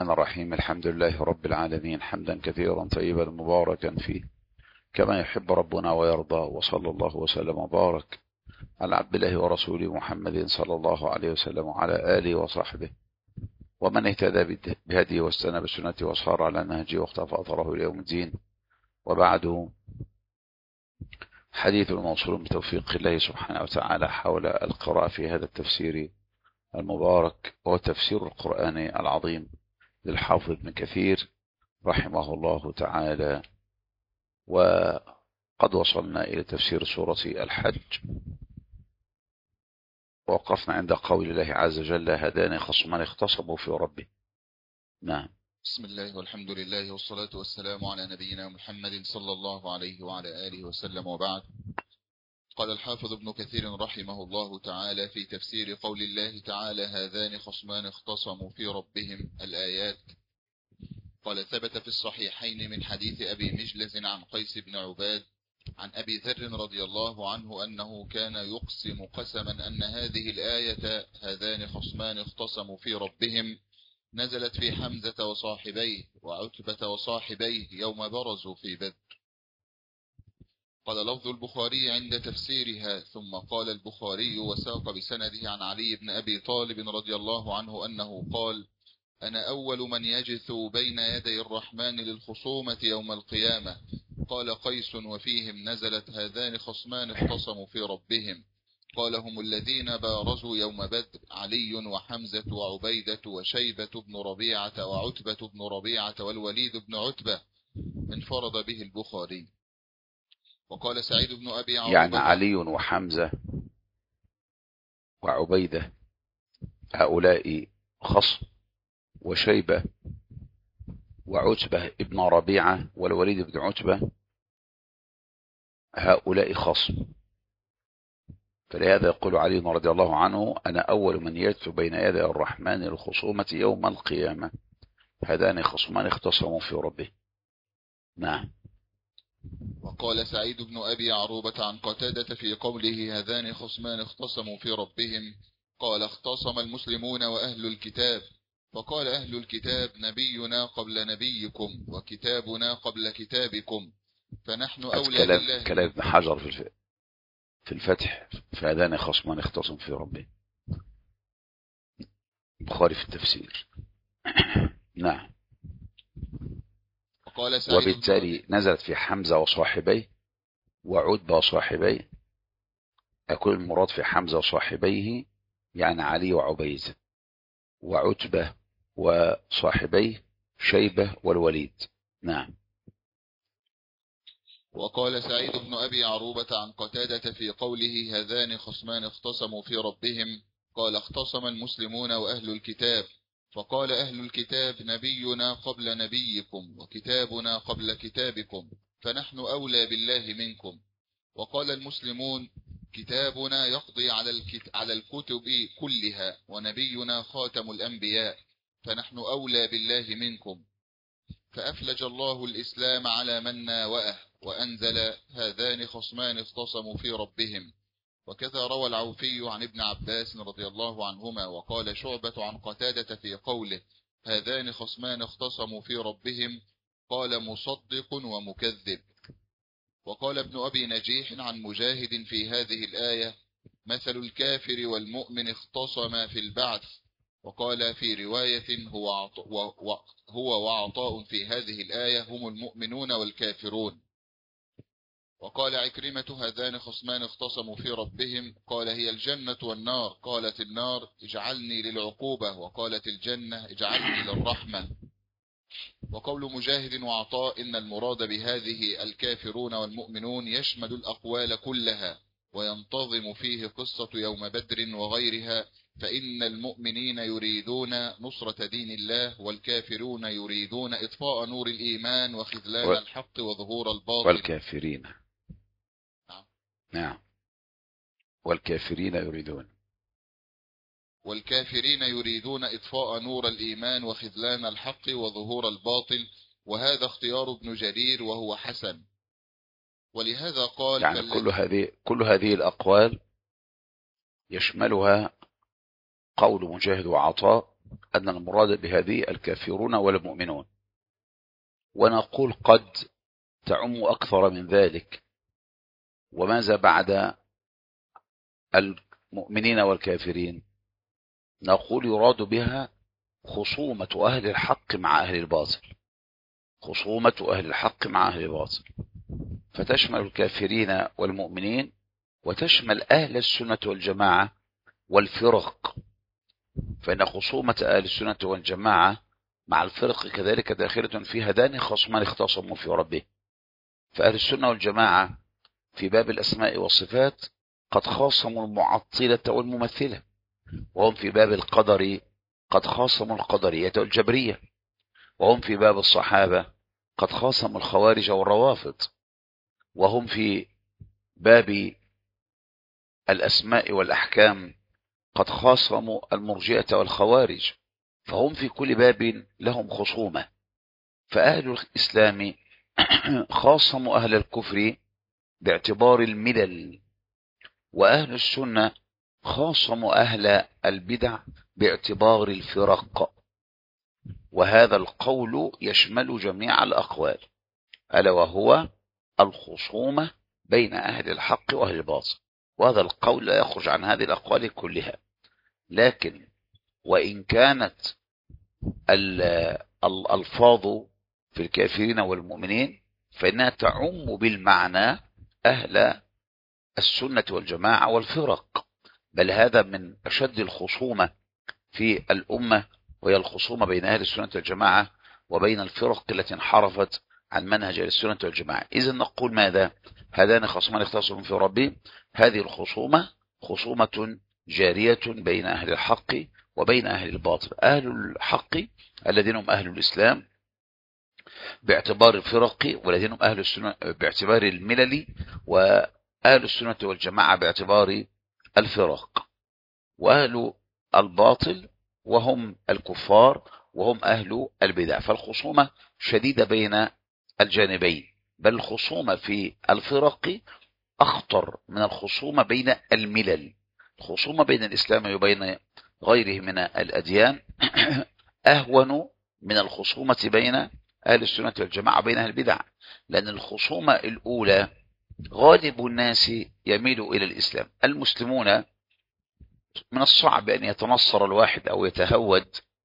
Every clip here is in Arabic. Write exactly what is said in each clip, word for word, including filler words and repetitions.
الرحمن الرحيم. الحمد لله رب العالمين، حمدا كثيرا طيبا مباركا فيه كما يحب ربنا ويرضى، وصلى الله وسلم وبارك على عبد الله ورسوله محمد صلى الله عليه وسلم وعلى آله وصحبه ومن اهتدى بهديه واستنى بسنته وصار على نهجه واختفى أثره إلى يوم الدين. وبعد، حديث موصول بتوفيق الله سبحانه وتعالى حول القراءة في هذا التفسير المبارك، وهو تفسير القرآن العظيم للحافظ ابن كثير رحمه الله تعالى. وقد وصلنا إلى تفسير سورة الحج، ووقفنا عند قول الله عز وجل: هداني خصمان اختصموا في ربه. نعم. بسم الله والحمد لله والصلاة والسلام على نبينا محمد صلى الله عليه وعلى آله وسلم، وبعد. قال الحافظ ابن كثير رحمه الله تعالى في تفسير قول الله تعالى: هذان خصمان اختصموا في ربهم، الآيات. قال: ثبت في الصحيحين من حديث أبي مجلز عن قيس بن عباد عن أبي ذر رضي الله عنه أنه كان يقسم قسما أن هذه الآية هذان خصمان اختصموا في ربهم نزلت في حمزة وصاحبيه وعتبة وصاحبيه يوم برزوا في بدر. قال لفظ البخاري عند تفسيرها: ثم قال البخاري وساق بسنده عن علي بن أبي طالب رضي الله عنه أنه قال: أنا أول من يجثو بين يدي الرحمن للخصومة يوم القيامة. قال قيس: وفيهم نزلت هذان خصمان اختصموا في ربهم. قال: هم الذين بارزوا يوم بدر، علي وحمزة وعبيدة وشيبة بن ربيعة وعتبة بن ربيعة والوليد بن عتبة. انفرد به البخاري. وقال سعيد بن أبي عروبة: يعني علي وحمزة وعبيدة هؤلاء خصم، وشيبة وعتبة ابن ربيعة والوليد بن عتبة هؤلاء خصم. فلهذا يقول علي رضي الله عنه: أنا أول من يجثو بين يدي الرحمن الخصومة يوم القيامة، هذان خصمان اختصموا في ربه. نعم. وقال سعيد بن أبي عروبة عن قتادة في قوله: هذان خصمان اختصموا في ربهم، قال: اختصم المسلمون وأهل الكتاب. فقال أهل الكتاب: نبينا قبل نبيكم وكتابنا قبل كتابكم، فنحن أولى بالله. كلام ابن حجر في في الفتح: فهذان خصمان اختصموا في ربه. البخاري في التفسير. نعم. وقال سعيد وبالتالي نزلت في حمزة وصاحبيه وعتبة وصاحبيه. أكون المراد في حمزة وصاحبيه يعني علي وعبيد، وعتبة وصاحبيه شيبة والوليد. نعم. وقال سعيد بن أبي عروبة عن قتادة في قوله: هذان خصمان اختصموا في ربهم، قال: اختصم المسلمون وأهل الكتاب. فقال أهل الكتاب: نبينا قبل نبيكم وكتابنا قبل كتابكم، فنحن أولى بالله منكم. وقال المسلمون: كتابنا يقضي على, الكت... على الكتب كلها، ونبينا خاتم الأنبياء، فنحن أولى بالله منكم. فأفلج الله الإسلام على من ناوأه، وأنزل: هذان خصمان اختصموا في ربهم. وكذا روى العوفي عن ابن عباس رضي الله عنهما. وقال شعبة عن قتادة في قوله: هذان خصمان اختصموا في ربهم، قال: مصدق ومكذب. وقال ابن أبي نجيح عن مجاهد في هذه الآية: مثل الكافر والمؤمن اختصما في البعث. وقال في رواية: هو عطاء هو وعطاء في هذه الآية هم المؤمنون والكافرون. وقال عكرمة: هذان خصمان اختصموا في ربهم، قال: هي الجنة والنار. قالت النار: اجعلني للعقوبة، وقالت الجنة: اجعلني للرحمة. وقول مجاهد وعطاء: إن المراد بهذه الكافرون والمؤمنون يشمل الأقوال كلها، وينتظم فيه قصة يوم بدر وغيرها، فإن المؤمنين يريدون نصرة دين الله، والكافرون يريدون إطفاء نور الإيمان وخذلان و... الحق وظهور الباطل. والكافرين. نعم. نعم. والكافرين يريدون والكافرين يريدون إطفاء نور الإيمان وخذلان الحق وظهور الباطل. وهذا اختيار ابن جرير وهو حسن. ولهذا قال: يعني كل هذه كل هذه الأقوال يشملها قول مجاهد وعطاء أن المراد بهذه الكافرون والمؤمنون، ونقول قد تعم أكثر من ذلك. وماذا بعد المؤمنين والكافرين؟ نقول يراد بها خصومة أهل الحق مع أهل الباطل، خصومة أهل الحق مع أهل الباطل، فتشمل الكافرين والمؤمنين، وتشمل أهل السنة والجماعة والفرق، فإن خصومة أهل السنة والجماعة مع الفرق كذلك داخلة في هذان خصمان اختصموا في ربه. فأهل السنة والجماعة في باب الأسماء والصفات قد خاصموا المعطلة والممثلة، وهم في باب القدر قد خاصموا القدرية والجبرية، وهم في باب الصحابة قد خاصموا الخوارج والروافض، وهم في باب الأسماء والأحكام قد خاصموا المرجئة والخوارج، فهم في كل باب لهم خصومة. فأهل الإسلام خاصموا أهل الكفر باعتبار الملل، وأهل السنة خاصموا أهل البدع باعتبار الفرق. وهذا القول يشمل جميع الأقوال، ألا وهو الخصومة بين أهل الحق وأهل الباطل، وهذا القول لا يخرج عن هذه الأقوال كلها. لكن وإن كانت الألفاظ في الكافرين والمؤمنين فإنها تعم بالمعنى أهل السنة والجماعة والفرق، بل هذا من أشد الخصومة في الأمة، وهي الخصومة بين أهل السنة والجماعة وبين الفرق التي انحرفت عن منهج أهل السنة والجماعة. إذن نقول ماذا؟ هذان خصمان اختصموا في ربهم. هذه الخصومة خصومة جارية بين أهل الحق وبين أهل الباطل. أهل الحق الذين هم أهل الإسلام باعتبار الفرق، والذين هم أهل السنة باعتبار الملل، وأهل السنة والجماعة باعتبار الفرق، وأهل الباطل وهم الكفار وهم أهل البدع. فالخصومة شديدة بين الجانبين، بل الخصومة في الفرق أخطر من الخصومة بين الملل. الخصومة بين الإسلام وبين غيره من الأديان أهون من الخصومة بين أهل السنة والجماعة بين أهل البدع، لأن الخصومة الأولى غالب الناس يميل إلى الإسلام. المسلمون من الصعب أن يتنصر الواحد أو يتهود،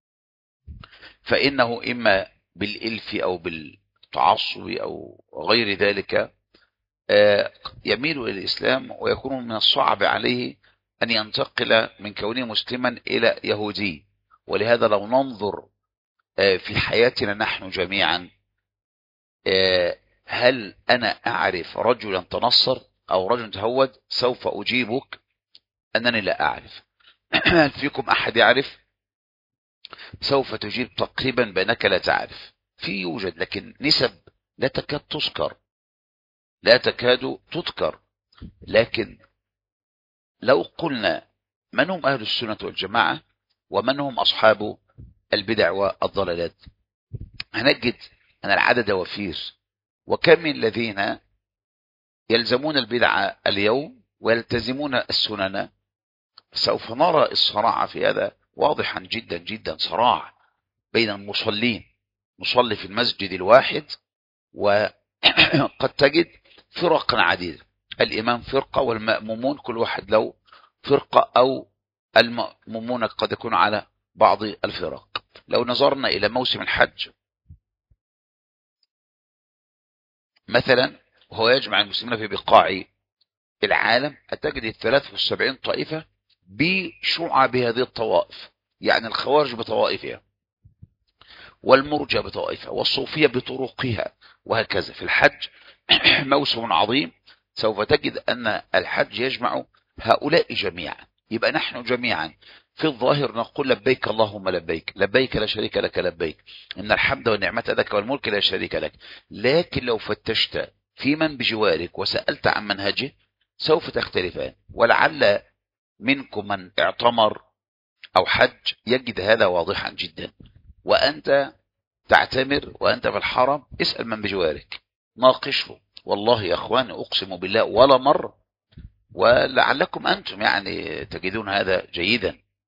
فإنه إما بالإلف أو بالتعصب أو غير ذلك يميل إلى الإسلام، ويكون من الصعب عليه أن ينتقل من كونه مسلما إلى يهودي. ولهذا لو ننظر في حياتنا نحن جميعا، هل أنا أعرف رجلا تنصر أو رجل تهود؟ سوف أجيبك أنني لا أعرف. هل فيكم أحد يعرف؟ سوف تجيب تقريبا بأنك لا تعرف. في يوجد، لكن نسب لا تكاد تذكر، لا تكاد تذكر. لكن لو قلنا من هم أهل السنة والجماعة ومن هم أصحاب البدع والضلالات، هنجد أن العدد وفير. وكم من الذين يلزمون البدع اليوم ويلتزمون السنن. سوف نرى الصراع في هذا واضحا جدا جدا، صراع بين المصلين، مصلي في المسجد الواحد، وقد تجد فرقا عديدة، الإمام فرقة والمأمومون كل واحد له فرقة، أو المأمومون قد يكون على بعض الفرق. لو نظرنا إلى موسم الحج مثلا، وهو يجمع المسلمين في بقاع العالم، هتجد الثلاث والسبعين طائفة بشعب هذه الطوائف، يعني الخوارج بطوائفها، والمرجى بطوائفها، والصوفية بطرقها، وهكذا. في الحج موسم عظيم، سوف تجد أن الحج يجمع هؤلاء جميعا. يبقى نحن جميعا في الظاهر نقول لبيك اللهم لبيك، لبيك لا شريك لك لبيك، إن الحمد والنعمة لك والملك لا شريك لك. لكن لو فتشت في من بجوارك وسألت عن منهجه سوف تختلفان. ولعل منكم من اعتمر أو حج يجد هذا واضحا جدا. وأنت تعتمر وأنت في الحرم، اسأل من بجوارك، ناقشه. والله يا أخواني أقسم بالله ولا مرة، ولعلكم أنتم يعني تجدون هذا جيدا.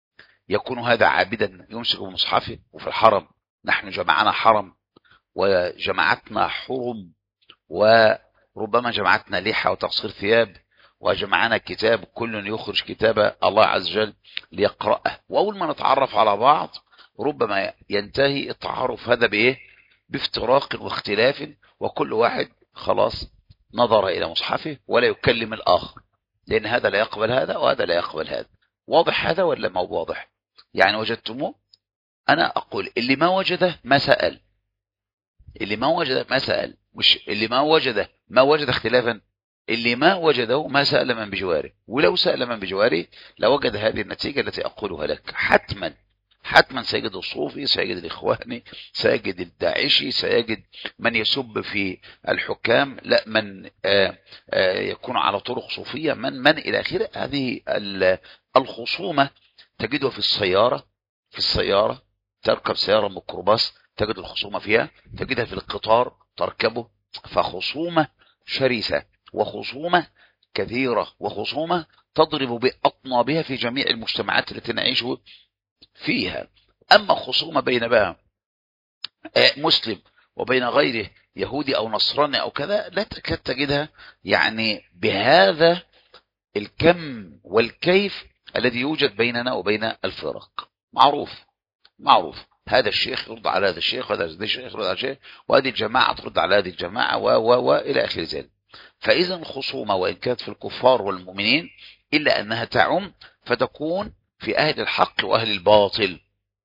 يكون هذا عابدا يمسك بمصحفه، وفي الحرم نحن جمعنا حرم وجمعتنا حرم، وربما جمعتنا لحى وتقصير ثياب، وجمعنا كتاب كل يخرج كتاب الله عز وجل ليقرأه. وأول ما نتعرف على بعض ربما ينتهي التعارف هذا بإيه؟ بافتراق واختلاف، وكل واحد خلاص نظر إلى مصحفه ولا يكلم الآخر، لأن هذا لا يقبل هذا وهذا لا يقبل هذا. واضح هذا ولا ما هو واضح؟ يعني وجدتموه؟ أنا أقول اللي ما وجده ما سأل، اللي ما وجده ما سأل، مش اللي ما وجده ما وجد اختلافا، اللي ما وجده ما سأل من بجواره، ولو سأل من بجواره لوجد هذه النتيجة التي أقولها لك. حتما حتما سيجد الصوفي، سيجد الإخواني، سيجد الداعشي، سيجد من يسب في الحكام، لا من آآ آآ يكون على طرق صوفية، من من إلى آخره. هذه الخصومة تجدها في السيارة، في السيارة تركب سيارة ميكروباص تجد الخصومة فيها، تجدها في القطار تركبه، فخصومة شرسة وخصومة كثيرة وخصومة تضرب بأطنابها في جميع المجتمعات التي نعيش فيها. أما خصومة بين بقى مسلم وبين غيره يهودي أو نصراني أو كذا لا تكاد تجدها يعني بهذا الكم والكيف الذي يوجد بيننا وبين الفرق. معروف معروف هذا الشيخ يرد على هذا الشيخ، وهذا الشيخ يرد على الشيخ، وهذه الجماعة ترد على هذه الجماعة، و و وإلى آخر ذلك. فإذا الخصومة وإن كانت في الكفار والمؤمنين إلا أنها تعم فتكون في أهل الحق وأهل الباطل.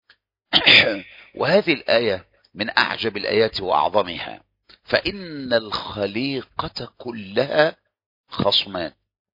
وهذه الآية من أعجب الآيات وأعظمها. فإن الخليقة كلها خصمان،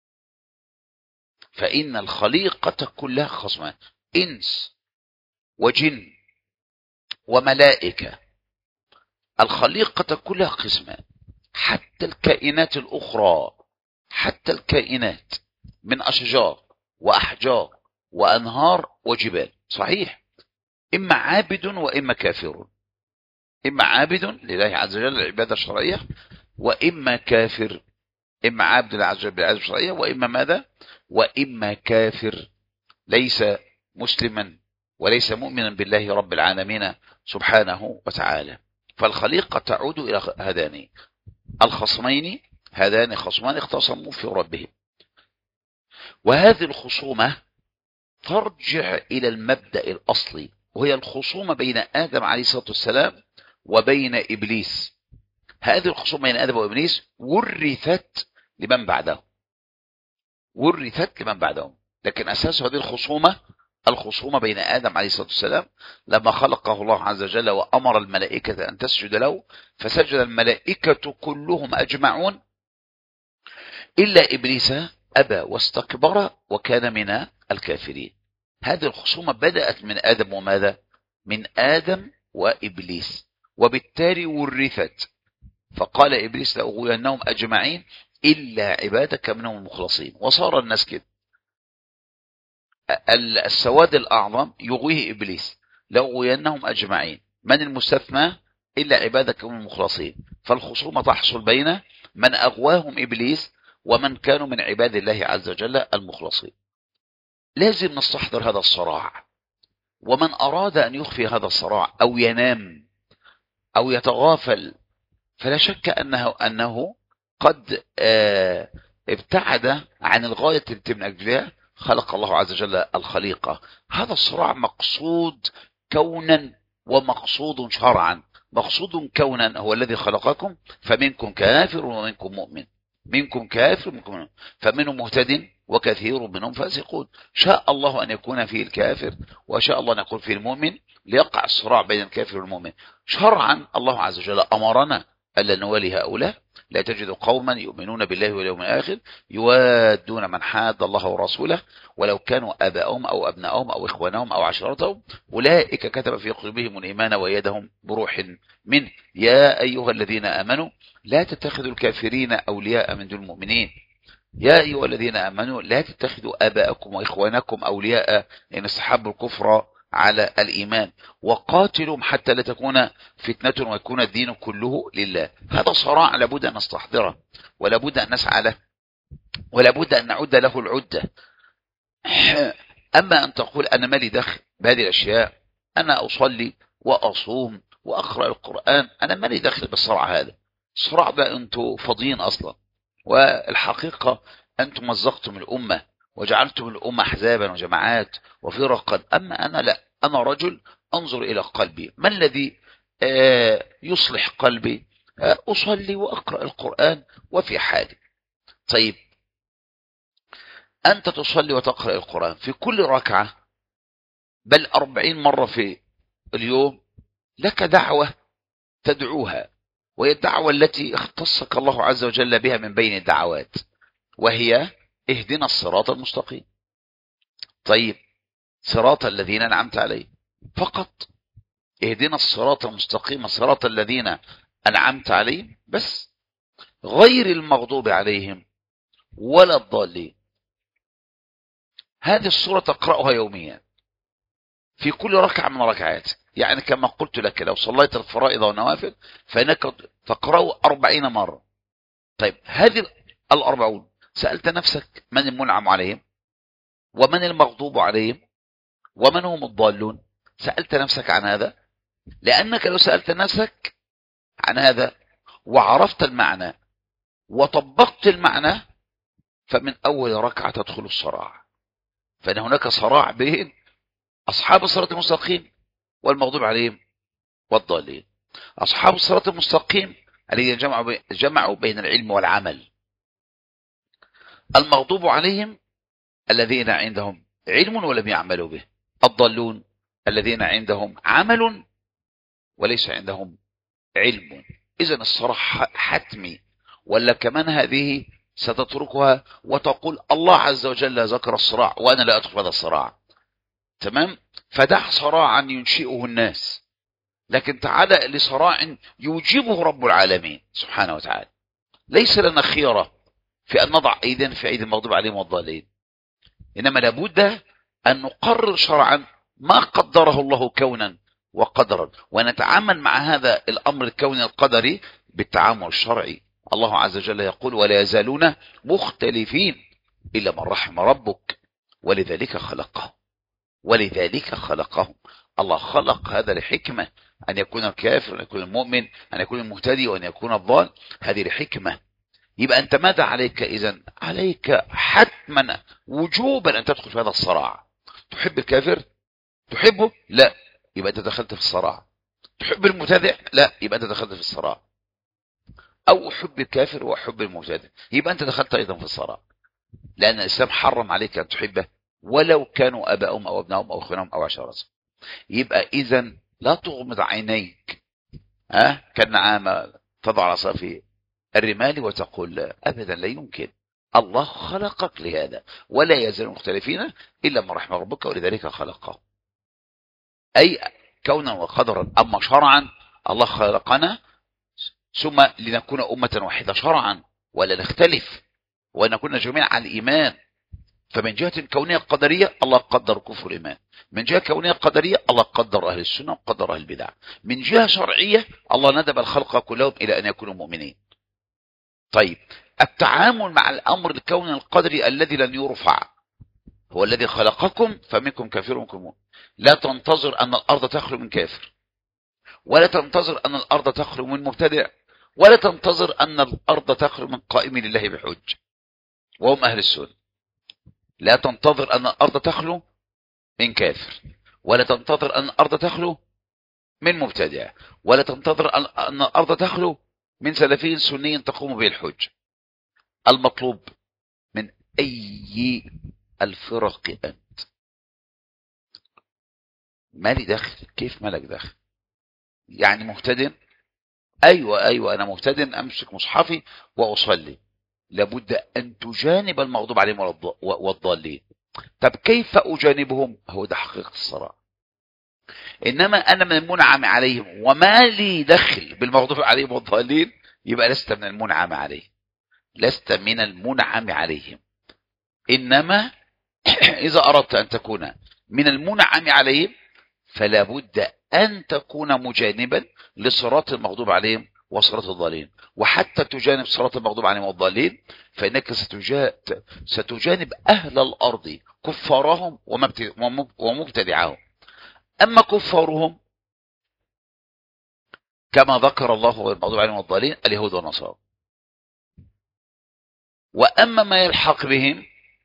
فإن الخليقة كلها خصمان، إنس وجن وملائكة. الخليقة كلها قسمان، حتى الكائنات الأخرى، حتى الكائنات من أشجار وأحجار وأنهار وجبال. صحيح، إما عابد وإما كافر، إما عابد لله عز وجل العبادة الشرعية، وإما كافر، إما عابد لله عز وجل بالعبادة الشرعية، وإما ماذا؟ وإما كافر ليس مسلما وليس مؤمنا بالله رب العالمين سبحانه وتعالى. فالخليقة تعود إلى هذان الخصمين، هذان خصمان اختصموا في ربهم. وهذه الخصومة ترجع إلى المبدأ الأصلي، وهي الخصومة بين آدم عليه الصلاة والسلام وبين إبليس. هذه الخصومة بين آدم وإبليس ورثت لمن بعده، ورثت لمن بعدهم، لكن أساس هذه الخصومة الخصومة بين آدم عليه الصلاة والسلام لما خلقه الله عز وجل وأمر الملائكة أن تسجد له، فسجد الملائكة كلهم أجمعون إلا إبليس أبى واستكبر وكان من الكافرين. هذه الخصومة بدأت من آدم، وماذا؟ من آدم وإبليس، وبالتالي ورثت. فقال إبليس لأغوينهم أجمعين إلا عبادك منهم المخلصين. وصار الناس كده، السواد الأعظم يغويه إبليس لأغوينهم أجمعين، من المستثنى؟ إلا عبادك منهم المخلصين. فالخصومة تحصل بين من أغواهم إبليس ومن كانوا من عباد الله عز وجل المخلصين. لازم نستحضر هذا الصراع، ومن أراد أن يخفي هذا الصراع أو ينام أو يتغافل فلا شك أنه, أنه قد ابتعد عن الغاية التي من أجلها خلق الله عز وجل الخليقة. هذا الصراع مقصود كونا ومقصود شرعا. مقصود كونا هو الذي خلقكم فمنكم كافر ومنكم مؤمن، منكم كافر ومنكم مؤمن، فمنهم مهتد وكثير منهم فاسقون. شاء الله أن يكون فيه الكافر وشاء الله أن يكون فيه المؤمن ليقع الصراع بين الكافر والمؤمن. شرعا الله عز وجل أمرنا ألا نوالي هؤلاء. لا تجد قوما يؤمنون بالله واليوم الآخر يوادون من حاد الله ورسوله ولو كانوا آباءهم أو أبناءهم أو إخوانهم أو عشيرتهم أولئك كتب في قلوبهم الإيمان وأيدهم بروح منه. يا أيها الذين آمنوا لا تتخذوا الكافرين أولياء من دون المؤمنين. يا أيها الذين آمنوا لا تتخذوا آباءكم وإخوانكم أولياء إن استحبوا الكفر على الإيمان وقاتلهم حتى لا تكون فتنة ويكون الدين كله لله. هذا صراع لابد أن نستحضره ولابد أن نسعى له ولابد أن نعد له العدة. أما أن تقول أنا مالي دخل بهذه الأشياء، أنا أصلي وأصوم وأقرأ القرآن، أنا مالي دخل بالصراع هذا. الصراع ده أنتم فاضيين أصلا، والحقيقة أنتم مزقتم الأمة وجعلتم الأمة أحزابا وجماعات وفرقا. أما أنا لا، أنا رجل أنظر إلى قلبي، ما الذي يصلح قلبي؟ أصلي وأقرأ القرآن وفي حالي. طيب أنت تصلي وتقرأ القرآن في كل ركعة بل أربعين مرة في اليوم، لك دعوة تدعوها، وهي الدعوة التي اختصك الله عز وجل بها من بين الدعوات، وهي اهدنا الصراط المستقيم. طيب صراط الذين أنعمت عليهم فقط، اهدنا الصراط المستقيم صراط الذين أنعمت عليهم بس، غير المغضوب عليهم ولا الضالين. هذه السورة تقرأها يوميا في كل ركعة من ركعات، يعني كما قلت لك لو صليت الفرائض والنوافل فإنك تقرأ أربعين مرة. طيب هذه الأربعون سألت نفسك من المنعم عليهم ومن المغضوب عليهم ومن هم الضالون؟ سألت نفسك عن هذا؟ لأنك لو سألت نفسك عن هذا وعرفت المعنى وطبقت المعنى، فمن أول ركعة تدخل الصراع، فإن هناك صراع بين أصحاب الصراط المستقيم والمغضوب عليهم والضالين. أصحاب الصراط المستقيم الذين جمعوا بين العلم والعمل، المغضوب عليهم الذين عندهم علم ولم يعملوا به، الضالون الذين عندهم عمل وليس عندهم علم. إذن الصراع حتمي، ولا كمان هذه ستتركها وتقول الله عز وجل ذكر الصراع وأنا لا أدخل هذا الصراع، تمام؟ فدع صراعا ينشئه الناس، لكن تعالى لصراع يوجبه رب العالمين سبحانه وتعالى. ليس لنا خيرة في أن نضع أيدينا في أيدي المغضوب عليهم والضالين، إنما لابد أن نقرر شرعا ما قدره الله كونا وقدرا، ونتعامل مع هذا الأمر الكوني القدري بالتعامل الشرعي. الله عز وجل يقول ولا يزالون مختلفين إلا من رحم ربك ولذلك خلقهم، ولذلك خلقهم. الله خلق هذا لحكمة، أن يكون الكافر وأن يكون المؤمن، أن يكون المهتدي وأن يكون الضال، هذه لحكمة. يبقى أنت ماذا عليك إذن؟ عليك حتما وجوبا أن تدخل في هذا الصراع. تحب الكافر؟ تحبه؟ لا، يبقى أنت دخلت في الصراع. تحب المبتدع؟ لا، يبقى أنت دخلت في الصراع. أو أحب الكافر وأحب المبتدع، يبقى أنت دخلت أيضا في الصراع، لأن الإسلام حرم عليك أن تحبه ولو كانوا أبائهم أو أبنائهم أو أخوانهم أو عشيرتهم. يبقى إذن لا تغمض عينيك أه؟ كالنعامة تضع رأسها في الرمال وتقول أبدا لا يمكن، الله خلقك لهذا، ولا يزال مختلفين إلا من رحم ربك ولذلك خلقه، أي كونا وقدرا. أما شرعا الله خلقنا ثم لنكون أمة واحدة شرعا ولا نختلف ونكون جميعا على الإيمان. فمن جهة كونية قدرية الله قدر كفر الإيمان، من جهة كونية قدرية الله قدر أهل السنة وقدر أهل البدع، من جهة شرعية الله ندب الخلق كلهم إلى أن يكونوا مؤمنين. طيب التعامل مع الأمر الكوني القدري الذي لن يرفع هو الذي خلقكم فمنكم كافر ومنكم مؤمن. لا تنتظر أن الأرض تخلو من كافر، ولا تنتظر أن الأرض تخلو من مبتدع، ولا تنتظر أن الأرض تخلو من قائم لله بحج وهم أهل السنة. لا تنتظر أن الأرض تخلو من كافر، ولا تنتظر أن الأرض تخلو من مبتدع، ولا تنتظر أن الأرض تخلو من سلفي سني تقوم به الحج. المطلوب من أي الفرق أنت؟ مالي دخل؟ كيف مالك دخل؟ يعني مهتدٍ؟ أيوة أيوة أنا مهتدٍ، أمسك مصحفي وأصلي. لابد أن تجانب المغضوب عليهم والضالين. طب كيف أجانبهم؟ هو ده حقيقة الصراع. إنما أنا من المنعم عليهم وما لي دخل بالمغضوب عليهم والضالين، يبقى لست من المنعم عليهم، لست من المنعم عليهم. إنما إذا أردت أن تكون من المنعم عليهم فلا بد أن تكون مجانبا لصراط المغضوب عليهم وصراط الضالين. وحتى تجانب صراط المغضوب عليهم والضالين فإنك ستجانب أهل الأرض كفارهم ومبتدعهم. أما كفارهم كما ذكر الله والمغضوب عليهم والضالين اليهود والنصارى. وأما ما يلحق بهم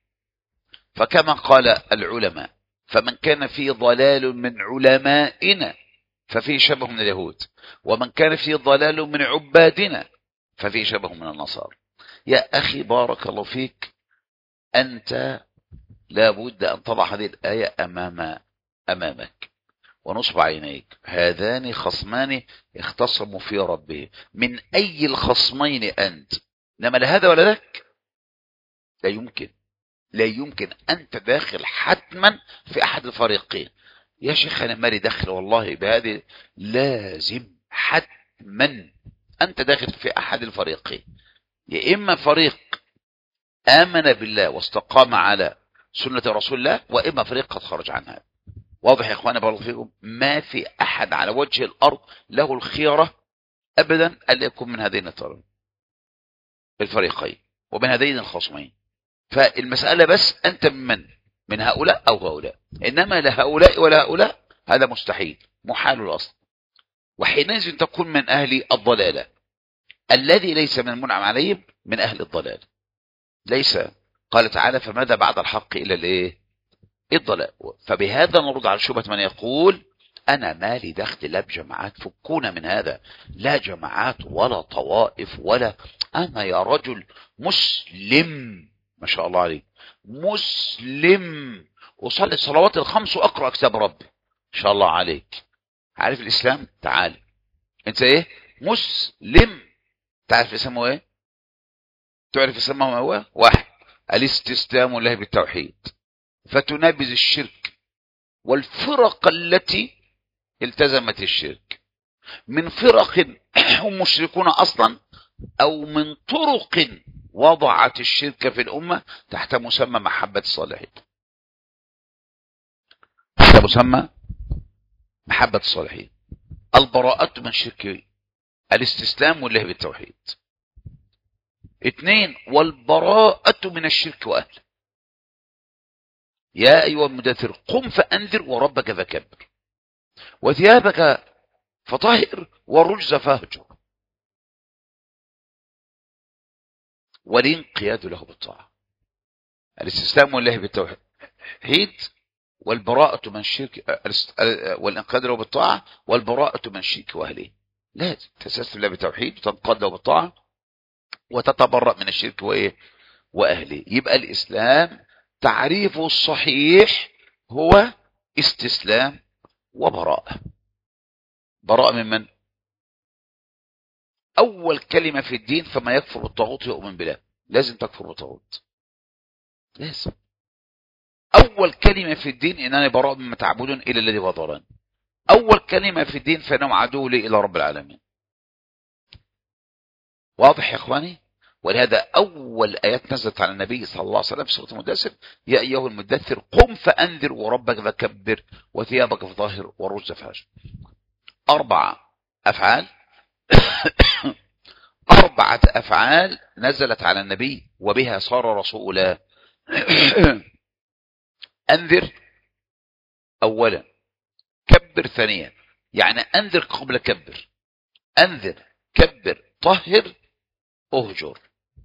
فكما قال العلماء فمن كان في ضلال من علمائنا ففيه شبه من اليهود، ومن كان في ضلال من عبادنا ففيه شبه من النصارى. يا أخي بارك الله فيك، أنت لابد أن تضع هذه الآية أمام أمامك ونصب عينيك. هذان خصمان اختصموا في ربهم. من أي الخصمين أنت؟ إنما لا هذا ولا ذاك، لا يمكن، لا يمكن. أنت داخل حتما في أحد الفريقين. يا شيخ أنا مالي داخل والله بهذه، لازم حتما أنت داخل في أحد الفريقين. يا إما فريق آمن بالله واستقام على سنة رسول الله، وإما فريق قد خرج عنها. واضح يا إخوانا بارك الله فيكم؟ ما في أحد على وجه الأرض له الخيرة أبدا أن يكون من هذين الفريقين ومن هذين الخصمين. فالمسألة بس أنت من من هؤلاء أو هؤلاء، إنما لا هؤلاء ولا هؤلاء، هذا مستحيل، محال الأصل. وحينئذ تكون من أهل الضلالة الذي ليس من المنعم عليهم من أهل الضلال. ليس، قال تعالى فماذا بعد الحق إلا الإيه؟ الضلال. فبهذا نرد على شبهة من يقول أنا مالي دخل لا بجماعات. فكونا من هذا، لا جماعات ولا طوائف ولا، أنا يا رجل مسلم ما شاء الله عليك، مسلم وصلي الصلوات الخمس وأقرأ كتاب ربي ما شاء الله عليك. عارف الإسلام؟ تعال أنت إيه؟ مسلم. تعرف الإسلام هو إيه؟ تعرف الإسلام هو هو؟ واحد، الاستسلام لله بالتوحيد، فتنابذ الشرك والفرق التي التزمت الشرك من فرق هم مشركون أصلا، أو من طرق وضعت الشرك في الأمة تحت مسمى محبة الصالحين، تحت مسمى محبة الصالحين. البراءة من شرك، الاستسلام لله بالتوحيد. اثنين، والبراءة من الشرك وأهله. يا أيها المدثر قم فأنذر وربك فكبر وثيابك فطهر والرجز فاهجر. والانقياد له بالطاعة. الاستسلام لله بالتوحيد، والبراءة من الشرك، والانقياد له بالطاعة، والبراءة من الشرك وأهله. لا تستسلم له بالتوحيد وتنقاد له بالطاعة وتتبرأ من الشرك وإيه؟ وأهله. يبقى الإسلام تعريفه الصحيح هو استسلام وبراءة. براءة من من؟ أول كلمة في الدين فما يكفر بالطاغوت يؤمن بالله. لازم تكفر بالطاغوت، لازم. أول كلمة في الدين إنني براء مما تعبدون إلى الذي فطرني. أول كلمة في الدين فإنهم عدو لي إلى رب العالمين. واضح يا إخواني؟ ولهذا أول آيات نزلت على النبي صلى الله عليه وسلم في سورة المدثر يا أيها المدثر قم فأنذر وربك فكبر وثيابك فطهر والرجز فاهجر. أربعة أفعال أربعة أفعال نزلت على النبي وبها صار رسولا. أنذر أولا، كبر ثانيا. يعني أنذر قبل كبر، أنذر كبر طهر أهجر.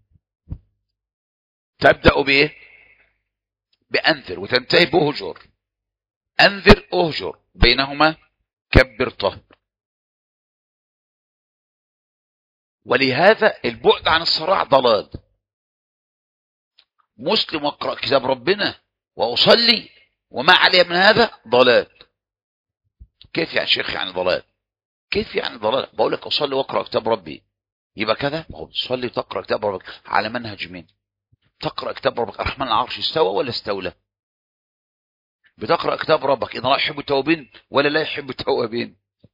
تبدأ بإيه؟ بأنذر وتنتهي بأهجر. أنذر أهجر، بينهما كبر طهر. ولهذا البعد عن الصراع ضلال. مسلم واقرأ كتاب ربنا وأصلي وما علي من هذا ضلال. كيف يعني شيخ يعني ضلال؟ كيف يعني ضلال؟ بقول لك أصلي واقرأ كتاب ربي يبقى كذا. تصلي وتقرأ كتاب ربك على منهج مين؟ تقرأ كتاب ربك الرحمن العرش استوى ولا استولى؟ بتقرأ كتاب ربك إن الله يحب التوابين ولا لا يحب التوابين؟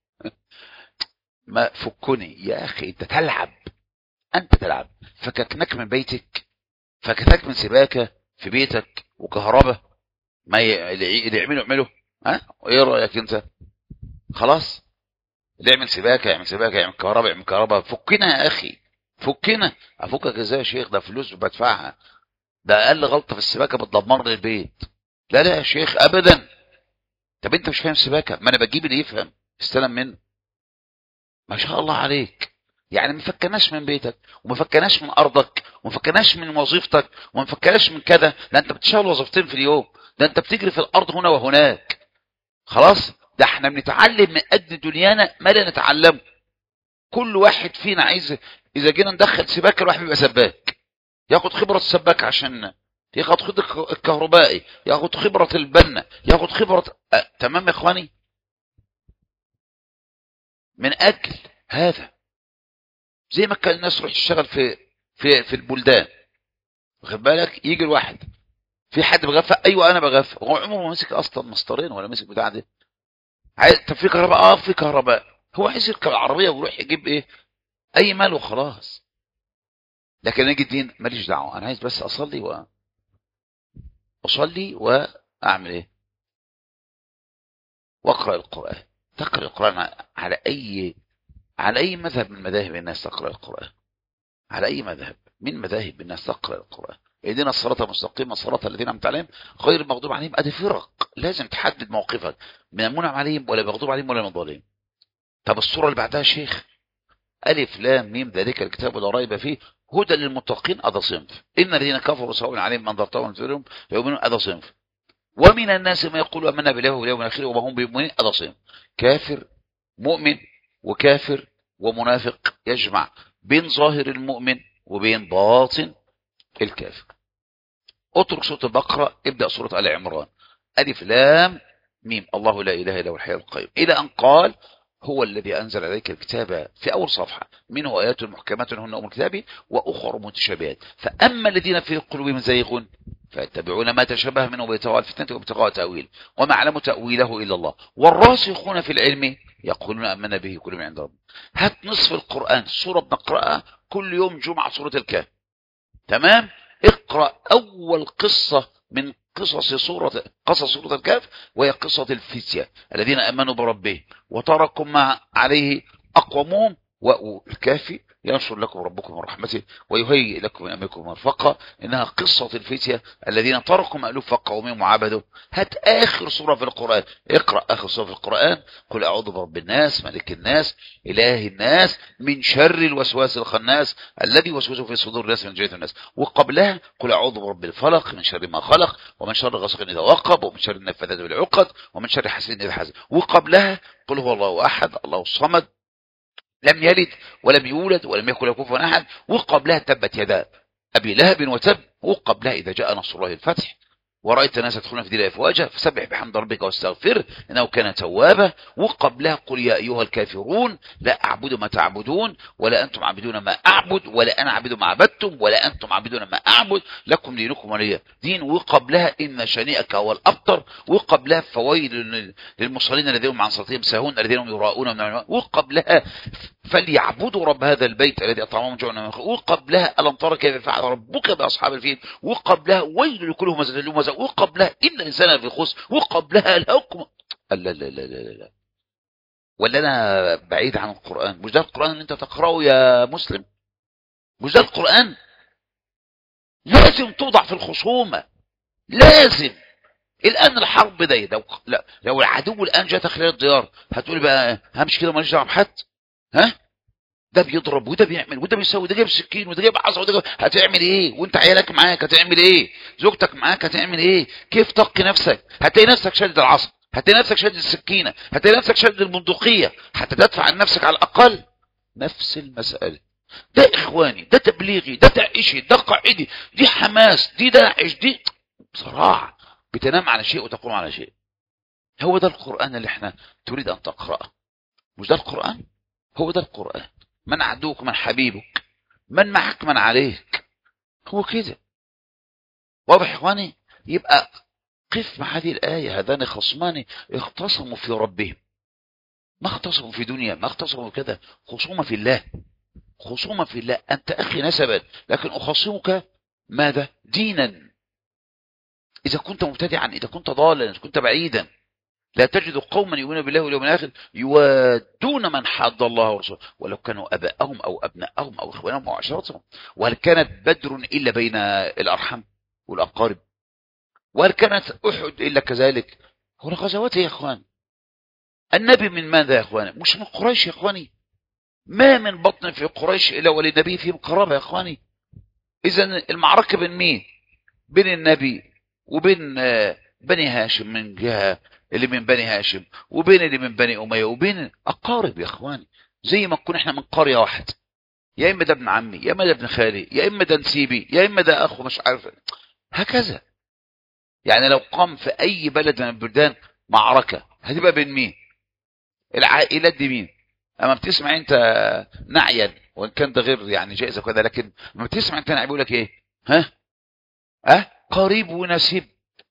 ما فكني يا أخي، أنت تلعب، أنت تلعب. فككنك من بيتك، فكتك من سباكة في بيتك وكهرباء، ما اللي يعملوا يعملوا. ها ايه رأيك انت؟ خلاص اللي يعمل سباكة يعمل سباكة، يعمل كهرباء يعمل كهرباء. فكنا يا أخي، فكنا. أفكك ازاي يا شيخ؟ ده فلوس بدفعها، ده أقل غلطة في السباكة بتدمر لي البيت. لا لا يا شيخ ابدا. طب انت مش فاهم سباكه؟ ما انا بجيب اللي يفهم استلم منه. ما شاء الله عليك. يعني ما فكناش من بيتك، وما فكناش من ارضك، وما فكناش من وظيفتك، وما فكناش من كده. لا انت بتشتغل وظيفتين في اليوم، ده انت بتجري في الارض هنا وهناك. خلاص، ده احنا بنتعلم من اجل دنيانا ما لا نتعلمه. كل واحد فينا عايز اذا جينا ندخل سباكه الواحد بيبقى سباك، ياخد خبره السباك، عشان ياخد خبره الكهربائي، ياخد خبره البنا، ياخد خبره أه. تمام يا اخواني. من اجل هذا زي ما كان الناس تروح تشتغل في في في البلدان، واخد بالك، يجي الواحد في حد بغفى، ايوه انا بغفى، هو عمره ما مسك اصلا مسطرين ولا مسك بتاع ده. عايز طب في كهرباء، اه في كهرباء، هو عايز يركب العربيه ويروح يجيب ايه اي مال وخلاص. لكن اجي الدين ماليش دعوه، انا عايز بس اصلي و اصلي واعمل ايه، واقرا القران. تقرا القران على اي على اي مذهب من مذاهب الناس تقرا القران، على اي مذهب من مذاهب الناس تقرا القران. اهدنا الصراط المستقيم صراط الذين انعمت عليهم غير المغضوب عليهم. ادي فرق لازم تحدد موقفك، من المنعم عليهم ولا المغضوب عليهم ولا المضالين. طب السوره اللي بعدها يا شيخ، الف لام ميم ذلك الكتاب لا ريب فيه هدى للمتقين. هذا صنف. ان الذين كفروا سواء عليهم من انذرتهم انذرهم يؤمنون. هذا صنف. ومن الناس ما يقول امنا بالله واليوم الاخر وما هم بمؤمنين. هذا صنف. كافر مؤمن وكافر ومنافق، يجمع بين ظاهر المؤمن وبين باطن الكافر. اترك سورة البقرة، ابدأ سورة آل عمران. ألف لام ميم الله لا إله إلا هو الحي القيوم، إلى أن قال هو الذي أنزل عليك الكتاب في أول صفحة منه آيات محكمات هن أم الكتاب وأخر متشابهات فأما الذين في قلوبهم زيغ فيتبعون ما تشابه منه ابتغاء الفتنة وابتغاء تأويل وما يعلم تأويله إلا الله والراسخون في العلم يقولون آمنا به كل من عند ربنا. هات نصف القرآن سورة بنقرأها كل يوم جمعة، سورة الكهف. تمام. اقرأ أول قصة من قصص سورة قصص سورة الكهف، وهي قصة الفتية الذين آمنوا بربهم وتركوا ما عليه أقومهم، والكافي ينشر لكم ربكم من رحمته ويهيئ لكم من أمركم مرفقا. إنها قصة الفتية الذين تركوا ما ألوف فقومهم وعبدوا. هات آخر سورة في القرآن، اقرأ آخر سورة في القرآن، قل أعوذ برب الناس ملك الناس إله الناس من شر الوسواس الخناس الذي يوسوس في صدور الناس من جهة الناس. وقبلها قل أعوذ برب الفلق من شر ما خلق ومن شر غاسق إذا وقب ومن شر النفاثات بالعقد ومن شر حاسد إذا حسد. وقبلها قل هو الله أحد الله الصمد لم يلد ولم يولد ولم يكن له كفوا احد. وقبلها تبت يدا ابي لهب وتب. وقبلها اذا جاء نصر الله الفتح ورأيت الناس يدخلون في دين الله افواجا فسبح بحمد ربك واستغفره انه كان توابا. وقبلها قل يا ايها الكافرون لا اعبد ما تعبدون ولا انتم عابدون ما اعبد ولا انا عابد ما عبدتم ولا انتم عابدون ما اعبد لكم دينكم ولي دين. وقبلها ان شانئك هو الابتر. وقبلها فويل للمصلين الذين هم عن صلاتهم ساهون الذين هم يراءون. وقبلها فليعبدوا رب هذا البيت الذي اطعمهم جوعا ومن خوف. وقبلها الم تر كيف فعل ربك باصحاب الفيل. وقبلها ويل لكل همزة لمزة. وقبلها ان الانسان في خسر. وقبلها لكم لا لا لا لا لا. ولا انا بعيد عن القرآن؟ مش ده القرآن اللي انت تقرأه يا مسلم؟ مش ده القرآن؟ لازم توضع في الخصومة، لازم. الان الحرب دي لو لا لو العدو الان جاء خلال الديار هتقول بقى همشي كده ماليش دعوه بحد؟ ها ده بيضرب وده بيعمل وده بيسوي، ده جايب سكين وده جايب عصا وده جايب، هتعمل ايه؟ وانت عيالك معاك هتعمل ايه؟ زوجتك معاك هتعمل ايه؟ كيف تقي نفسك؟ هتلاقي نفسك شادد العصا، هتلاقي نفسك شادد السكينه، هتلاقي نفسك شادد البندقيه حتى تدفع عن نفسك على الاقل. نفس المساله. ده اخواني، ده تبليغي، ده تعيشي، ده قاعدي، دي حماس، دي داعش، دي صراع. بتنام على شيء وتقوم على شيء. هو ده القرآن اللي احنا تريد ان تقرأه؟ مش ده القرآن؟ هو ده القرآن. من عدوك من حبيبك، من معك من عليك، هو كده. واضح يا اخواني؟ يبقى قف مع هذه الآية. هذان خصمان اختصموا في ربهم. ما اختصموا في دنيا، ما اختصموا كده، خصومة في الله. خصومة في الله. انت اخي نسبا لكن اخصمك ماذا؟ دينا. اذا كنت مبتدعا، اذا كنت ضالا، اذا كنت بعيدا. لا تجد قوما يؤمنون بالله واليوم الاخر يوادون من حاد الله ورسوله ولو كانوا اباءهم او ابناءهم او اخوانهم او عشيرتهم. وهل كانت بدر الا بين الارحام والاقارب؟ وهل كانت أحد إلا كذلك؟ هو الغزوات يا إخوان، النبي من ماذا يا إخواني؟ مش من قريش يا إخواني، ما من بطن في قريش إلا وللنبي فيهم قرابة يا إخواني. إذن المعركة بين مين؟ بين النبي وبين بني هاشم من جهة اللي من بني هاشم، وبين اللي من بني أمية، وبين أقارب يا إخواني، زي ما نكون إحنا من قرية واحد، يا إما ده ابن عمي، يا إما ده ابن خالي، يا إما ده نسيبي، يا إما ده أخو مش عارف، هكذا. يعني لو قام في أي بلد من البلدان معركة هتبقى بين مين؟ العائلات دي مين؟ اما بتسمع انت نعيا، وان كان ده غير يعني جائزه كده، لكن لما بتسمع انت نعي بيقول لك ايه؟ ها ها قريب ونسيب،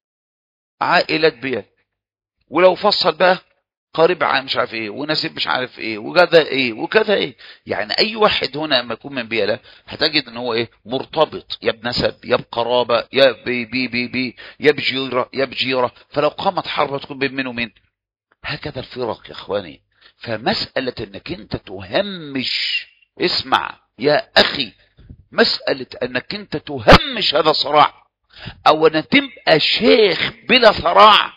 عائلات بيت. ولو فصل بقى قريب مش عارف ايه ونسيب مش عارف ايه وكذا ايه وكذا ايه. يعني اي واحد هنا لما يكون من بيئه هتجد ان هو ايه؟ مرتبط، يا بنسب يا بقرابه يا بي بي بي بي يا بجيره يا بجيره. فلو قامت حرب تكون بين مين ومين؟ هكذا الفرق يا اخواني. فمسألة انك انت تهمش، اسمع يا اخي، مسألة انك انت تهمش هذا صراع، او ان تبقى شيخ بلا صراع.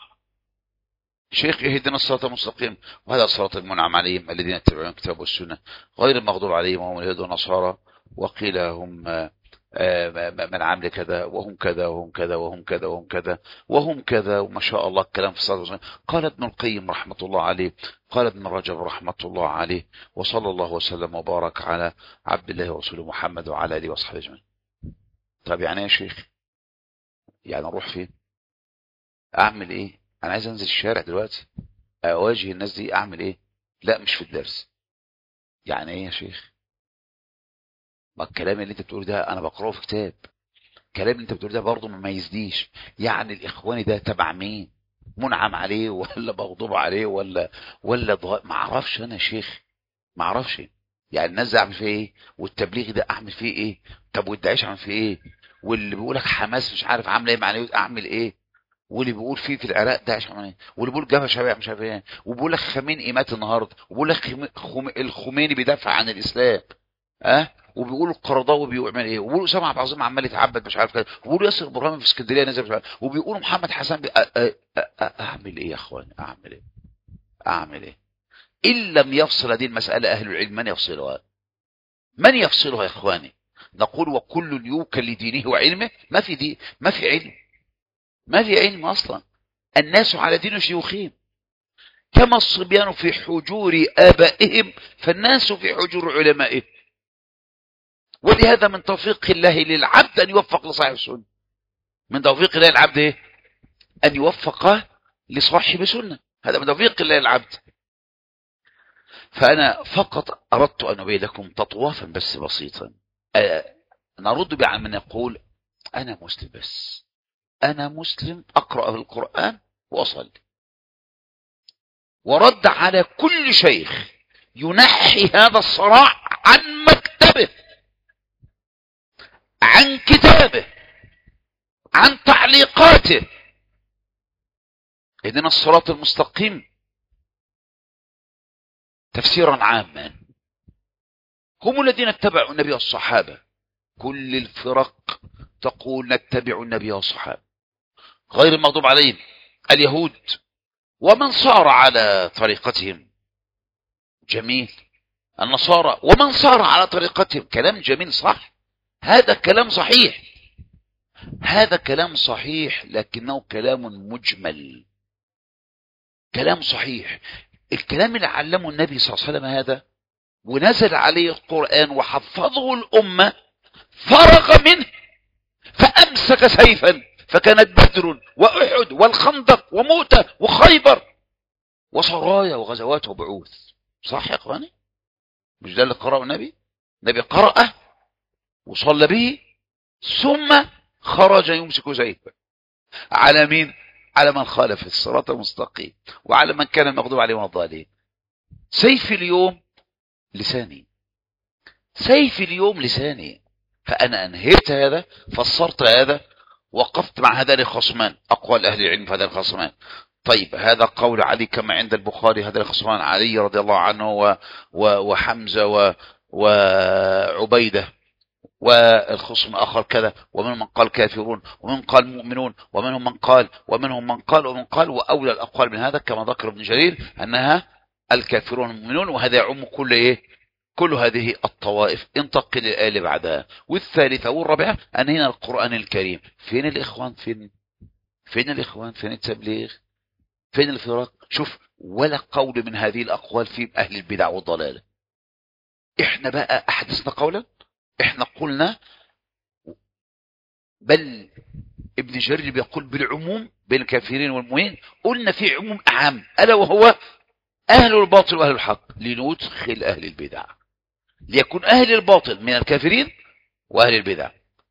شيخ اهدنا الصراط المستقيم، وهذا الصراط المنعم عليهم الذين يتبعون الكتاب والسنة غير المغضوب عليهم وهم اليهود والنصارى، وقيل هم من عمل كذا وهم كذا وهم كذا وهم كذا وهم كذا وهم كذا. وما شاء الله الكلام في الصلاة. قال ابن القيم رحمة الله عليه، قال ابن رجب رحمة الله عليه، وصلى الله وسلم وبارك على عبد الله ورسوله محمد وعلى آله وصحبه أجمعين. طب يعني يا شيخ، يعني اروح فين؟ اعمل ايه؟ انا عايز انزل الشارع دلوقتي اواجه الناس دي، اعمل ايه؟ لا مش في الدرس. يعني ايه يا شيخ؟ ما الكلام اللي انت بتقوله ده انا بقراه في كتاب، الكلام اللي انت بتقوله ده برضه ما ميزنيش. يعني الاخواني ده تبع مين؟ منعم عليه ولا مغضوب عليه ولا ولا ضغ... ما اعرفش انا يا شيخ، ما اعرفش. يعني الناس ده اعمل فيه ايه؟ والتبليغ ده اعمل فيه ايه؟ طب والداعش اعمل فيه ايه؟ واللي بيقول لك حماس مش عارف عامله ايه معناه اعمل ايه؟ واللي بيقول فيه في العراق داعش عمل ايه؟ واللي بيقول جبهه شباب مش عارف ايه، وبيقول لك خمينئي مات النهارده، وبيقول لك خم... الخميني بيدافع عن الاسلام، ها أه؟ وبيقولوا القرضاوي بيعمل ايه، وبيقولوا اسامه عبد العظيم عمال يتعبد مش عارف كده، وبيقولوا ياسر ابراهيم في اسكندريه نزل مش عارف، وبيقولوا محمد حسن بي... أ... أ... أ... اعمل ايه يا اخوان؟ اعمل ايه؟ اعمل ايه؟ ان لم يفصل هذه المساله اهل العلم، من يفصلها؟ من يفصلها يا اخواني؟ نقول وكل يوكل لدينه وعلمه. ما في دين، ما في علم، ما في علم اصلا. الناس على دين شيوخهم، كما الصبيان في حجور آبائهم فالناس في حجور علمائهم. ولهذا من توفيق الله للعبد أن يوفق لصاحب السنة، من توفيق الله للعبد إيه؟ أن يوفق لصاحب سنة، هذا من توفيق الله للعبد. فأنا فقط أردت أن أبين لكم تطوافا بس بسيطا. نرد بعد من يقول أنا مسلم، بس أنا مسلم أقرأ القرآن وأصلي، ورد على كل شيخ ينحي هذا الصراع عن مكتبه، عن كتابه، عن تعليقاته. اهدنا الصراط المستقيم تفسيرا عاما، هم الذين اتبعوا النبي والصحابة. كل الفرق تقول نتبع النبي والصحابة، غير المغضوب عليهم اليهود ومن صار على طريقتهم، جميل، النصارى ومن صار على طريقتهم، كلام جميل صح، هذا كلام صحيح، هذا كلام صحيح، لكنه كلام مجمل، كلام صحيح. الكلام اللي علمه النبي صلى الله عليه وسلم هذا ونزل عليه القرآن وحفظه الأمة، فرغ منه فأمسك سيفا، فكانت بدر وأحد والخندق وموتة وخيبر وسرايا وغزوات وبعوث. صح يا اخواني؟ مش ده اللي قرأه النبي؟ النبي قرأه وصلى به ثم خرج يمسك سيفا على مين؟ على من خالف الصراط المستقيم وعلى من كان المغضوب عليهم الضالين. سيف اليوم لساني، سيف اليوم لساني. فأنا أنهيت هذا، فسرت هذا، وقفت مع هذان الخصمان، أقوال أهل العلم في هذان الخصمان. طيب هذا قول علي كما عند البخاري، هذا الخصمان علي رضي الله عنه و و وحمزة و وعبيدة والخصم الآخر كذا، ومنهم من قال كافرون، ومنهم قال مؤمنون، ومنهم من قال ومنهم من قال ومن قال وأولى الأقوال من هذا كما ذكر ابن جرير أنها الكافرون المؤمنون، وهذا يعم كل إيه كل هذه الطوائف. انتقل الآية اللي بعدها والثالثة والرابعة أن هنا القرآن الكريم. فين الإخوان؟ فين فين الإخوان؟ فين التبليغ؟ فين الفرق؟ شوف، ولا قول من هذه الأقوال في أهل البدع والضلال. إحنا بقى أحدثنا قولا، إحنا قلنا، بل ابن جرير بيقول بالعموم بين الكافرين والمؤمنين، قلنا في عموم أعم ألا وهو أهل الباطل وأهل الحق، لندخل أهل البدع، ليكون أهل الباطل من الكافرين وأهل البدع،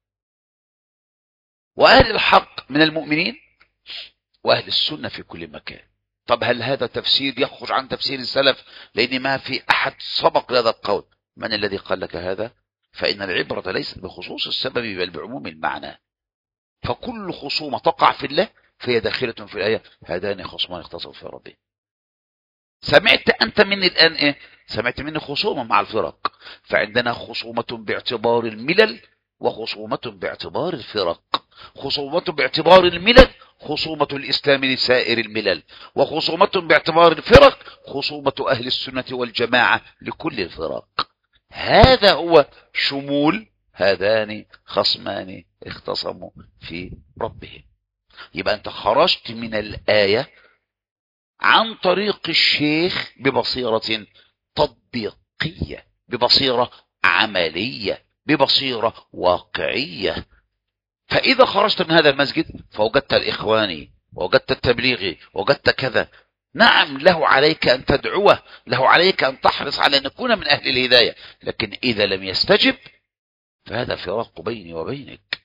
وأهل الحق من المؤمنين، وأهل السنة في كل مكان. طب هل هذا تفسير يخرج عن تفسير السلف؟ لأن ما في أحد سبق لهذا القول. من الذي قال لك هذا؟ فإن العبرة ليست بخصوص السبب بل بعموم المعنى. فكل خصومة تقع في الله فهي داخلة في الآية هذان خصمان اختصموا في ربهم. سمعت أنت مني الآن إيه؟ سمعت مني خصومة مع الفرق، فعندنا خصومة باعتبار الملل وخصومة باعتبار الفرق. خصومة باعتبار الملل خصومة الإسلام لسائر الملل، وخصومة باعتبار الفرق خصومة أهل السنة والجماعة لكل الفرق. هذا هو شمول هذان خصمان اختصموا في ربهم. يبقى أنت خرجت من الآية عن طريق الشيخ ببصيرة تطبيقية، ببصيرة عملية، ببصيرة واقعية. فإذا خرجت من هذا المسجد فوجدت الإخواني ووجدت التبليغي ووجدت كذا، نعم له عليك أن تدعوه، له عليك أن تحرص على أن يكون من أهل الهداية، لكن إذا لم يستجب فهذا فراق بيني وبينك.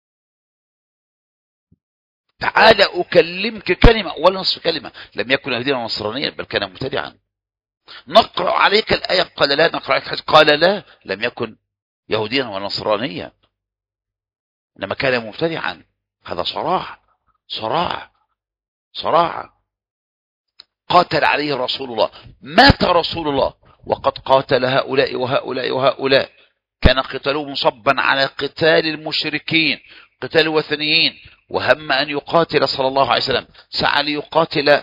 تعال أكلمك كلمة ولا نصف كلمة. لم يكن يهوديا ونصرانيا بل كان مبتدعا. نقرأ عليك الآية قال لا، نقرأ عليك الحديث قال لا. لم يكن يهوديا ونصرانيا إنما كان مبتدعا. هذا صراع صراع صراع. قاتل عليه رسول الله، مات رسول الله وقد قاتل هؤلاء وهؤلاء وهؤلاء. كان قتاله مصبا على قتال المشركين، قتال الوثنيين، وهم أن يقاتل صلى الله عليه وسلم، سعى ليقاتل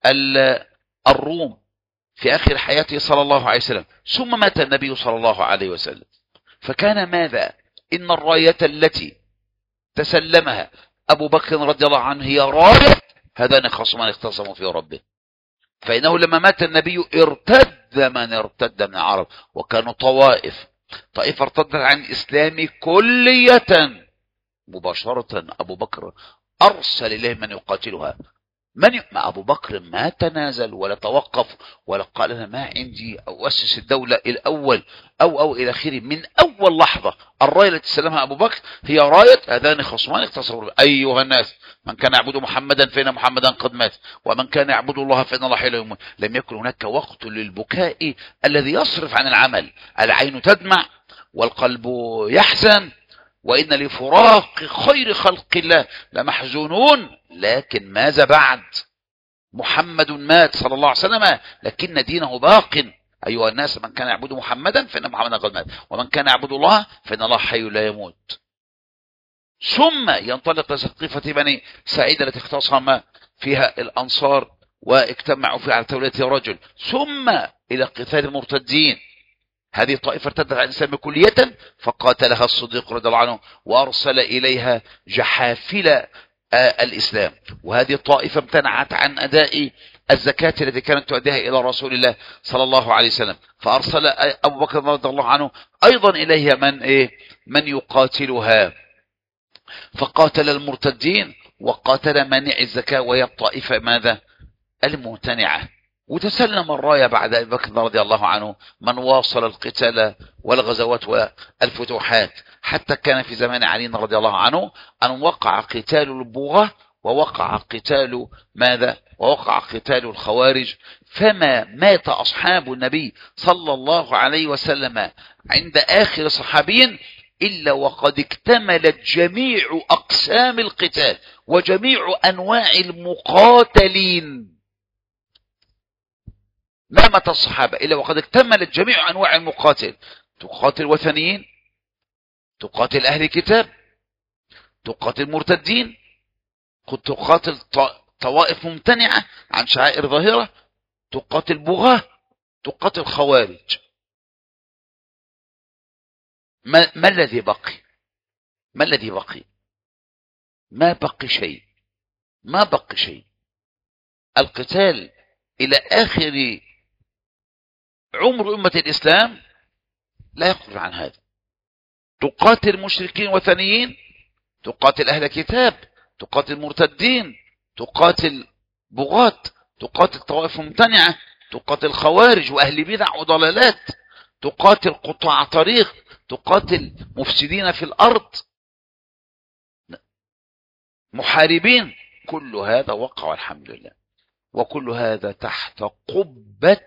الروم في آخر حياته صلى الله عليه وسلم، ثم مات النبي صلى الله عليه وسلم. فكان ماذا؟ إن الراية التي تسلمها أبو بكر رضي الله عنه هي راية هذان خصمان اختصموا في ربه. فإنه لما مات النبي ارتد من ارتد من العرب، وكانوا طوائف، طائفة ارتدت عن الإسلام كلية. مباشرة أبو بكر أرسل إليه من يقاتلها. من ي... ما أبو بكر ما تنازل ولا توقف ولا قال أنا ما عندي أو أسس الدولة الأول أو أو إلى آخره. من أول لحظة الراية التي سلمها أبو بكر هي راية هذان خصمان اختصموا. أيها الناس، من كان يعبد محمدا فإن محمدا قد مات، ومن كان يعبد الله فإن الله حي لا يموت. لم يكن هناك وقت للبكاء الذي يصرف عن العمل. العين تدمع والقلب يحزن، وإن لفراق خير خلق الله لمحزونون، لكن ماذا بعد؟ محمد مات صلى الله عليه وسلم لكن دينه باق. أيها الناس، من كان يعبد محمدا فإن محمدا قد مات، ومن كان يعبد الله فإن الله حي لا يموت. ثم ينطلق لسقيفة بني سعيد التي اختصم فيها الأنصار واجتمعوا فيها على تولية رجل، ثم إلى قتال المرتدين. هذه الطائفة ارتدت عن الإسلام كلية فقاتلها الصديق رضي الله عنه وأرسل إليها جحافل الإسلام. وهذه الطائفة امتنعت عن أداء الزكاة التي كانت تؤديها إلى رسول الله صلى الله عليه وسلم، فأرسل أبو بكر رضي الله عنه أيضا إليها من إيه من يقاتلها، فقاتل المرتدين وقاتل مانع الزكاة، وهي الطائفة ماذا؟ الممتنعة. وتسلم الراية بعد أبي بكر رضي الله عنه من واصل القتال والغزوات والفتوحات، حتى كان في زمان علي رضي الله عنه أن وقع قتال البغاة ووقع قتال ماذا؟ ووقع قتال الخوارج. فما مات أصحاب النبي صلى الله عليه وسلم عند آخر صحابين إلا وقد اكتملت جميع أقسام القتال وجميع أنواع المقاتلين. ما مات الصحابة إلا وقد اكتملت جميع أنواع المقاتل. تقاتل وثنيين، تقاتل أهل الكتاب، تقاتل مرتدين، تقاتل طوائف ممتنعة عن شعائر ظاهرة، تقاتل بغاة، تقاتل خوارج. ما, ما الذي بقي؟ ما الذي بقي؟ ما بقي شيء، ما بقي شيء. القتال إلى آخر عمر أمة الإسلام لا يخرج عن هذا. تقاتل مشركين وثنيين، تقاتل أهل كتاب، تقاتل مرتدين، تقاتل بغاة، تقاتل طوائف ممتنعة، تقاتل خوارج وأهل بدع وضلالات، تقاتل قطاع طريق، تقاتل مفسدين في الأرض، محاربين. كل هذا وقع الحمد لله، وكل هذا تحت قبة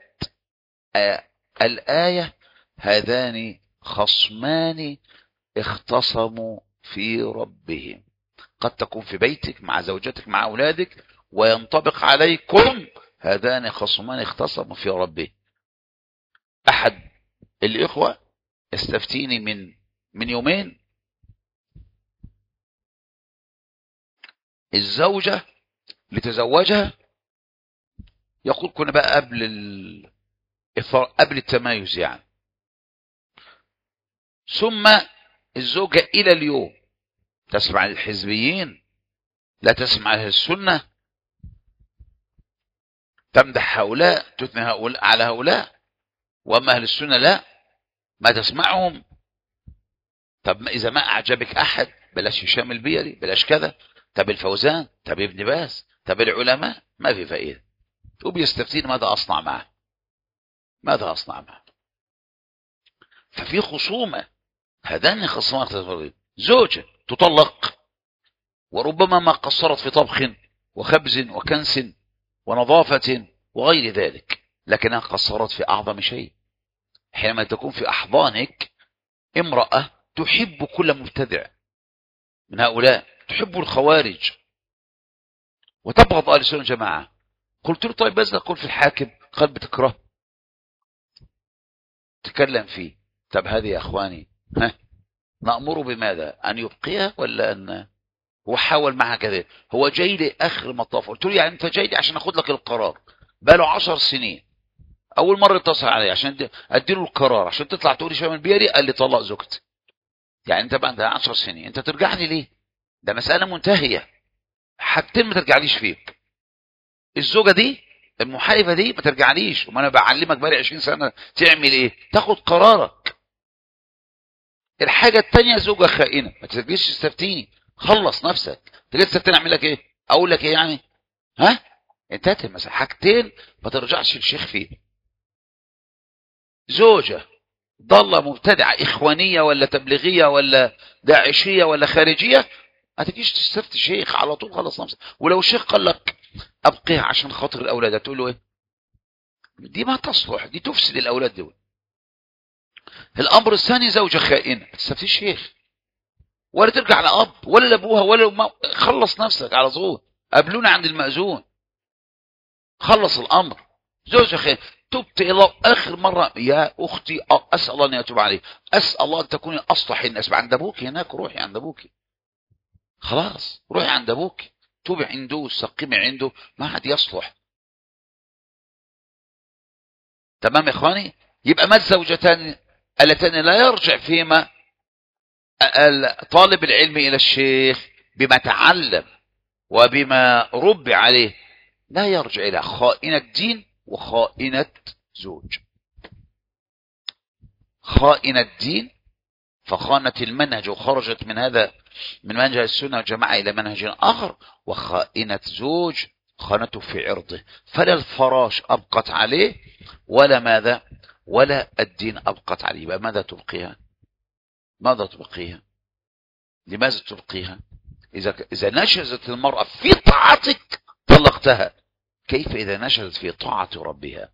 الآية هذان خصمان اختصموا في ربهم. قد تكون في بيتك مع زوجتك مع أولادك وينطبق عليكم هذان خصمان اختصموا في ربهم. أحد الإخوة استفتيني من من يومين، الزوجة لتزوجها يقول كنا بقى قبل ال... قبل التمايز يعني، ثم الزوجة إلى اليوم تسمع للحزبيين، لا تسمع للسنة، تمدح هؤلاء، تثني هؤلاء على هؤلاء، وأما أهل السنة لا، ما تسمعهم. طب إذا ما أعجبك أحد بلاش هشام البيري، بلاش كذا، طب الفوزان، طب ابن باز، طب العلماء، ما في فائدة. وبيستفتين ماذا أصنع معه، ماذا أصنع معه؟ ففي خصومة، هذان خصومات. زوجة تطلق وربما ما قصرت في طبخ وخبز وكنس ونظافة وغير ذلك، لكنها قصرت في أعظم شيء. حينما تكون في أحضانك امرأة تحب كل مبتدع من هؤلاء، تحب الخوارج وتبغض أهل السنة جماعة، قلت له طيب بس نقول في الحاكم قال بتكره تكلم فيه. طب هذه يا أخواني ها نأمره بماذا؟ أن يبقيها ولا أن هو حاول معها كذا؟ هو جاي لي آخر مطاف، قلت له يعني أنت جاي لي عشان أخذ لك القرار، بقاله عشر سنين، أول مرة اتصل علي عشان أديله القرار عشان تطلع تقولي شامل بيري، قال لي طلق زوجتي. يعني أنت بقى عندها عشر سنين أنت ترجع لي ليه؟ ده مسألة منتهية، حاجتين ما ترجعليش فيك. الزوجة دي المحاربة دي ما ترجعليش، وما أنا بعلمك بقالي عشرين سنة تعمل إيه؟ تاخد قرارك. الحاجة التانية زوجة خائنة، ما تجيش تستفتيني، خلص نفسك. تجي تستفتيني اعمل لك ايه؟ اقول لك ايه يعني؟ ها؟ انتهت المسألة. حاجتين ما ترجعش الشيخ فيه. زوجة ضالة مبتدعة إخوانية ولا تبليغية ولا داعشية ولا خارجية، ما تجيش تستفتي شيخ على طول، خلص نفسك. ولو الشيخ قال لك ابقيها عشان خاطر الاولاد، تقول له ايه؟ دي ما تصلح، دي تفسد الاولاد دول. الامر الثاني زوجة خائنة، ما تستفتيش شيخ ولا ترجع لأب ولا لأبوها ولا ما... خلص نفسك على طول، قابلونا عند المأذون، خلص الأمر. زوجة خير، تبت إلى الله آخر مرة يا أختي، أسأل الله أن يتوب عليك، أسأل الله أن تكوني أصلح الناس. عند أبوك هناك، روحي عند أبوك، خلاص روحي عند أبوك، توبي عنده واستقيمي عنده، ما حد يصلح. تمام يا إخواني؟ يبقى ما الزوجتان اللتان لا يرجع فيما طالب العلم إلى الشيخ بما تعلم وبما ربي عليه، لا يرجع إلى خائنة دين وخائنة زوج. خائنة دين فخانت المنهج وخرجت من هذا من منهج السنة والجماعة إلى منهج آخر، وخائنة زوج خانته في عرضه، فلا الفراش أبقت عليه ولا ماذا ولا الدين أبقت عليه. يبقى ماذا تبقيها؟ ماذا تبقيها؟ لماذا تبقيها؟ إذا إذا نشزت المرأة في طاعتك طلقتها، كيف إذا نشزت في طاعة ربها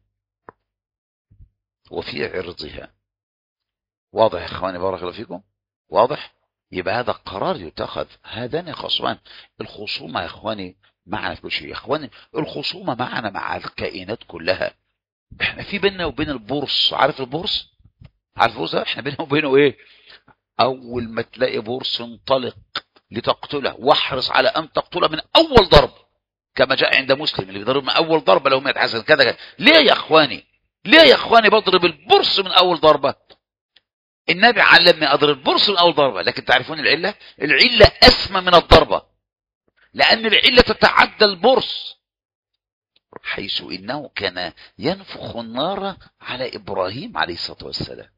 وفي عرضها؟ واضح يا إخواني؟ بارك الله فيكم. واضح؟ يبقى هذا قرار يتخذ. هذان خصمان. الخصومة يا إخواني معنا في كل شيء. يا إخواني الخصومة معنا مع الكائنات كلها. احنا في بيننا وبين البورص، عارف البورص؟ عارف البورص؟ احنا بيننا وبينه ايه؟ أول ما تلاقي بورس انطلق لتقتله واحرص على أن تقتله من أول ضرب، كما جاء عند مسلم اللي بيضرب من أول ضربة لو مئة حسنة كذا كذا. ليه يا إخواني؟ ليه يا إخواني بضرب البورس من أول ضربة؟ النبي علمني أضرب البورس من أول ضربة، لكن تعرفون العلة؟ العلة أسمى من الضربة، لأن العلة تتعدى البورس، حيث إنه كان ينفخ النار على إبراهيم عليه الصلاة والسلام.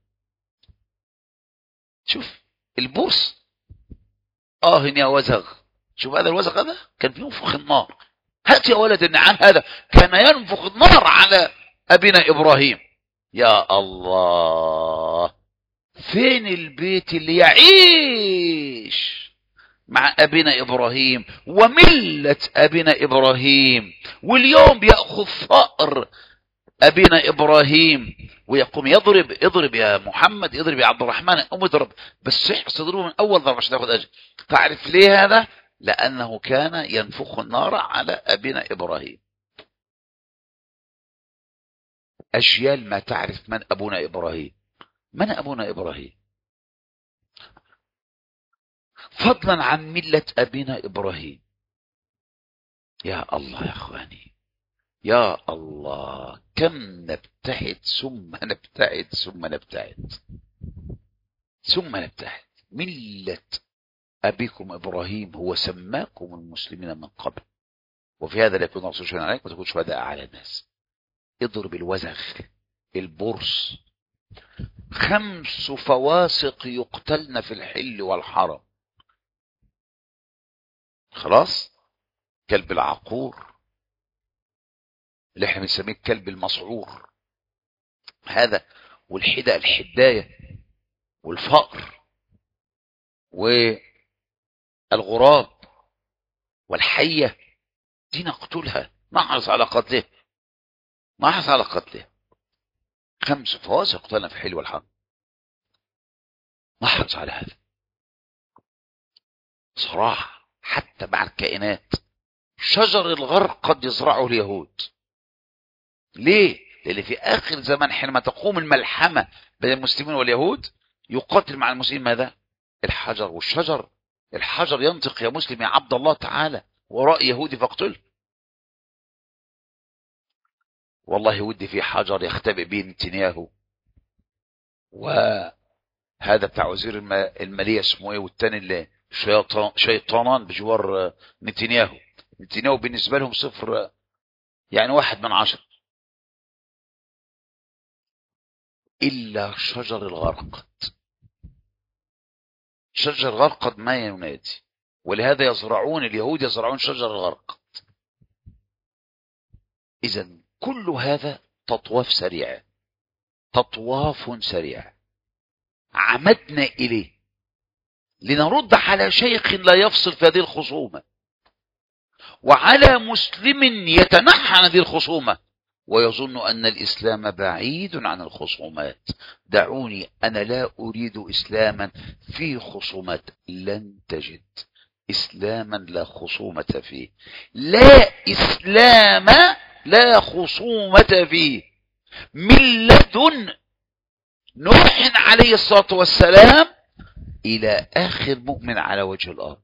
شوف البورس، آه يا وزغ، شوف هذا الوزغ هذا كان بينفخ النار. هات يا ولد النعام، هذا كان ينفخ النار على أبينا إبراهيم. يا الله، فين البيت اللي يعيش مع أبينا إبراهيم وملة أبينا إبراهيم، واليوم بيأخذ ثأر أبينا إبراهيم ويقوم يضرب؟ اضرب يا محمد، اضرب يا عبد الرحمن، أم اضرب، بس احرص تضربه من أول ضربة عشان تاخذ أجر. تعرف ليه هذا؟ لأنه كان ينفخ النار على أبينا إبراهيم. أجيال ما تعرف من أبونا إبراهيم. من أبونا إبراهيم؟ فضلا عن ملة أبينا إبراهيم. يا الله يا أخواني، يا الله، كم نبتعد ثم نبتعد ثم نبتعد ثم نبتعد. ملة أبيكم إبراهيم هو سماكم المسلمين من قبل، وفي هذا لا يكون رسول شهيدا عليكم وتكون شهداء على الناس. اضرب الوزغ، البرص، خمس فواسق يقتلن في الحل والحرم. خلاص، كلب العقور اللي احنا بنسميه الكلب المسعور هذا، والحدى الحداية والفأر والغراب والحية، دي نقتلها، نحرص على قتله، نحرص على قتله. خمس فواسق يقتلن في الحل والحرم، نحرص على هذا صراحة. حتى مع الكائنات، شجر الغرقد يزرعه اليهود. ليه؟ لأن في آخر زمان حينما تقوم الملحمة بين المسلمين واليهود يقاتل مع المسلمين ماذا؟ الحجر. والشجر، الحجر ينطق يا مسلم يا عبد الله تعالى وراء يهودي فاقتله. والله ودي في حجر يختبئ به نتنياهو، وهذا بتاع وزير المالية اسمه ايه، والتاني اللي شيطان شيطانان بجوار نتنياهو. نتنياهو بالنسبة لهم صفر، يعني واحد من عشر، إلا شجر الغرقد. شجر الغرقد ما ينادي، ولهذا يزرعون اليهود يزرعون شجر الغرقد. إذن كل هذا تطواف سريعة، تطواف سريعة عمدنا إليه لنرد على شيخ لا يفصل في هذه الخصومة، وعلى مسلم يتنحى عن هذه الخصومة ويظن أن الإسلام بعيد عن الخصومات. دعوني، أنا لا أريد إسلاما فيه خصومات. لن تجد إسلاما لا خصومة فيه، لا إسلام لا خصومة فيه، من لدن نوح عليه الصلاة والسلام إلى آخر مؤمن على وجه الأرض.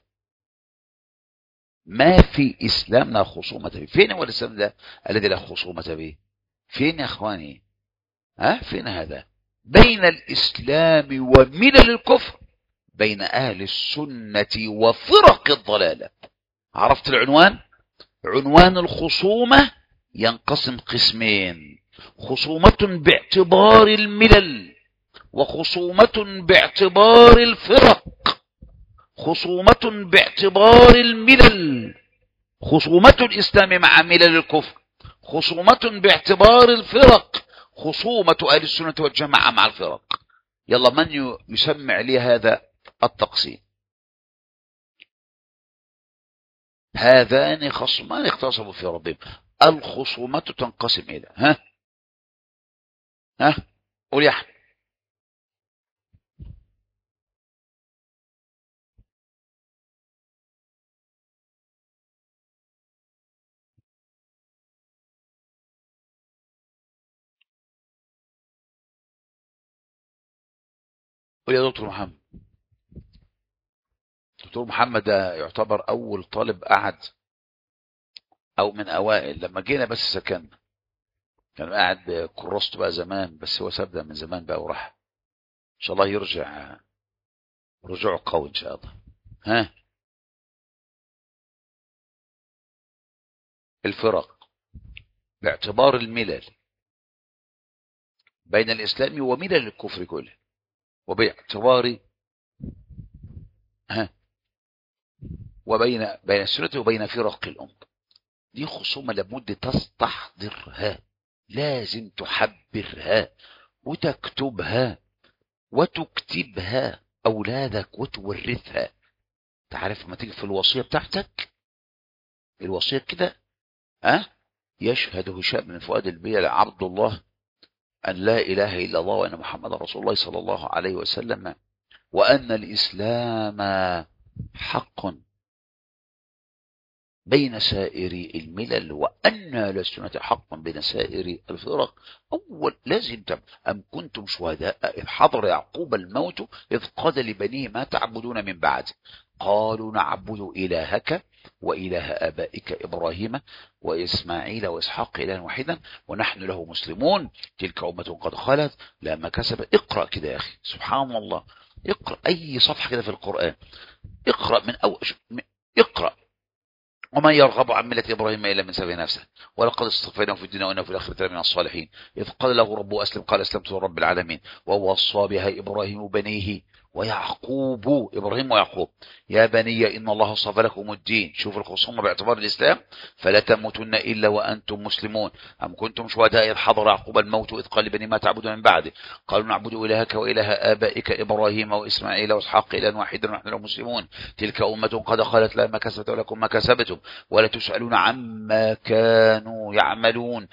ما في إسلام لا خصومة فيه. فين هو الإسلام ده الذي لا خصومة فيه؟ فين يا أخواني؟ ها، فين هذا؟ بين الإسلام وملل الكفر، بين أهل السنة وفرق الضلالة. عرفت العنوان؟ عنوان الخصومة ينقسم قسمين: خصومة باعتبار الملل، وخصومة باعتبار الفرق. خصومة باعتبار الملل، خصومة الإسلام مع ملل الكفر. خصومة باعتبار الفرق، خصومة أهل السنة والجماعة مع الفرق. يلا، من يسمع لي هذا التقسيم؟ هذان خصمان اختصموا في ربهم. الخصومة تنقسم إلى ها ها قول يا أحمد. قول يا دكتور محمد. دكتور محمد ده يعتبر أول طالب قعد أو من أوائل لما جينا بس سكننا، كان قاعد كراسته بقى زمان، بس هو ساب ده من زمان بقى وراح. إن شاء الله يرجع رجوع قوي إن شاء الله. ها، الفرق باعتبار الملل بين الإسلام وملل الكفر كله، وباعتبار ها وبين بين السنة وبين فرق الأمة. دي خصومة لابد تستحضرها، لازم تحبرها وتكتبها وتكتبها أولادك وتورثها. تعرف ما تيجي في الوصية بتاعتك، الوصية كده ها يشهد هشام بن فؤاد البيل عبد الله أن لا إله إلا الله وأن محمد رسول الله صلى الله عليه وسلم، وأن الإسلام حق بين سائر الملل، وأن السنة حق بين سائر الفرق. أول لازم تب أم كنتم شهداء إذ حضر يعقوب الموت إذ قال لبنيه ما تعبدون من بعد، قالوا نعبد إلهك وإله آبائك إبراهيم وإسماعيل وإسحاق إلها واحدا ونحن له مسلمون، تلك أمة قد خلت لا ما كسب. اقرأ كده يا أخي، سبحان الله، اقرأ أي صفحة كده في القرآن، اقرأ من أول، اقرأ ومن يرغب عن ملة إبراهيم إلا من سفه نفسه ولقد اصطفيناه في الدنيا وإنه في الآخرة من الصالحين، إذ قال له ربه أسلم قال أسلمت لرب العالمين، ووصى بها إبراهيم بنيه ويعقوب، إبراهيم ويعقوب، يا بني إن الله اصطفى لكم الدين. شوف الخصومة باعتبار الإسلام، فلا تموتن إلا وأنتم مسلمون. أم كنتم شهداء إذ حضر يعقوب الموت إذ قال لبنيه ما تعبدون من بعده، قالوا نعبد إلهك وإله آبائك إبراهيم وإسماعيل وإسحاق إلها واحدا ونحن له مسلمون، تلك أمة قد خلت لها ما كسبت ولكم ما كسبتم ولا تسألون عما كانوا يعملون،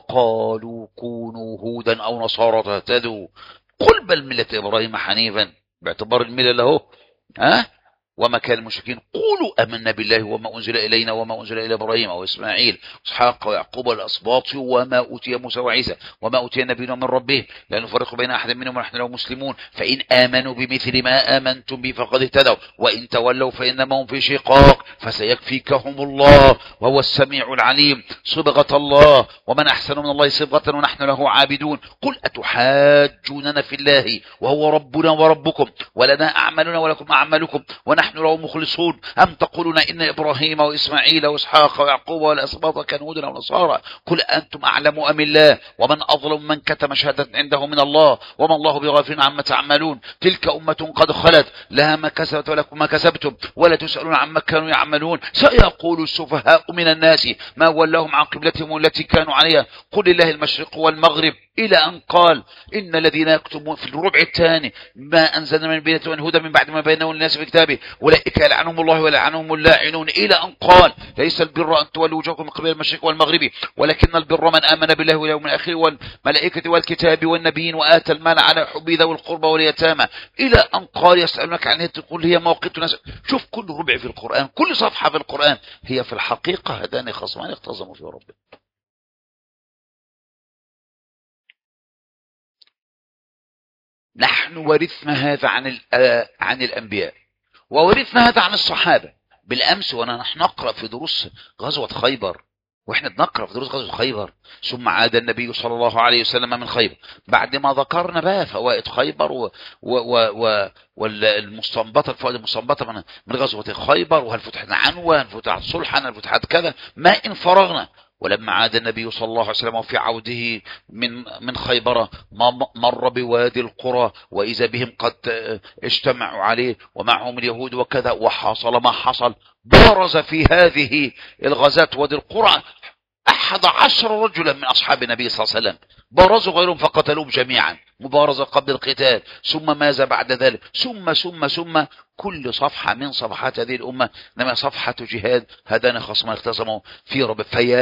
وقالوا كونوا هودا أو نصارى تهتدوا، قل بل ملة إبراهيم حنيفا باعتبار الملة له ها وما كان المشركين، قولوا آمنا بالله وما أنزل إلينا وما أنزل إلى إبراهيم وإسماعيل وإسحاق ويعقوب والأسباط وما أوتي موسى وعيسى وما أوتي النبيون من ربهم لا نفرق بين أحد منهم ونحن له مسلمون، فإن آمنوا بمثل ما آمنتم به فقد اهتدوا وإن تولوا فإنما هم في شقاق فسيكفيكهم الله وهو السميع العليم. صبغة الله ومن أحسن من الله صبغة ونحن له عابدون، قل أتحاجوننا في الله وهو ربنا وربكم ولنا أعمالنا ولكم أعمالكم ونحن له مخلصون، أم تقولون إن إبراهيم وإسماعيل وإسحاق ويعقوب والأسباط كانوا هودا أو نصارى، قل أنتم أعلم أم الله، ومن أظلم من كتم شهادة عنده من الله وما الله بغافل عما تعملون، تلك أمة قد خلت لها ما كسبت ولكم ما كسبتم ولا تسألون عما كانوا يعملون، سيقول السفهاء من الناس ما ولاهم عن قبلتهم التي كانوا عليها، قل لله المشرق والمغرب، إلى أن قال إن الذين يكتبون في الربع الثاني ما أنزلنا من بينة والهدى من بعد ما بينه للناس في كتابه أولئك يلعنهم الله ويلعنهم اللاعنون، إلى أن قال ليس البر أن تولوا وجوهكم من قبل المشرق والمغرب ولكن البر من آمن بالله واليوم الآخر والملائكة والكتاب والنبيين وآتى المال على حبه ذوي القربى واليتامى، إلى أن قال يسألونك عن تقول هي موقت ناس. شوف كل ربع في القرآن، كل صفحة في القرآن هي في الحقيقة هدان خصمان اختصموا في ربهم. نحن ورثنا هذا عن عن الأنبياء وورثنا هذا عن الصحابة. بالأمس وانا نحن نقرأ في دروس غزوة خيبر، واحنا بنقرأ في دروس غزوة خيبر، ثم عاد النبي صلى الله عليه وسلم من خيبر بعد ما ذكرنا بقى فوائد خيبر و و و والمستنبطة الفوائد المستنبطة من من غزوة خيبر، وهل فتحت عنوة، هل فتحت صلحا، هل فتحت كذا، ما إن فرغنا. ولما عاد النبي صلى الله عليه وسلم وفي عوده من من خيبر مر بوادي القرى وإذا بهم قد اجتمعوا عليه ومعهم اليهود وكذا، وحصل ما حصل. برز في هذه الغزاة وادي القرى أحد عشر رجلا من أصحاب النبي صلى الله عليه وسلم، برزوا غيرهم فقتلوهم جميعا مبارزة قبل القتال، ثم ماذا بعد ذلك، ثم ثم ثم كل صفحة من صفحات هذه الأمة إنما صفحة جهاد هدان خصمان اختصموا في رب. فيا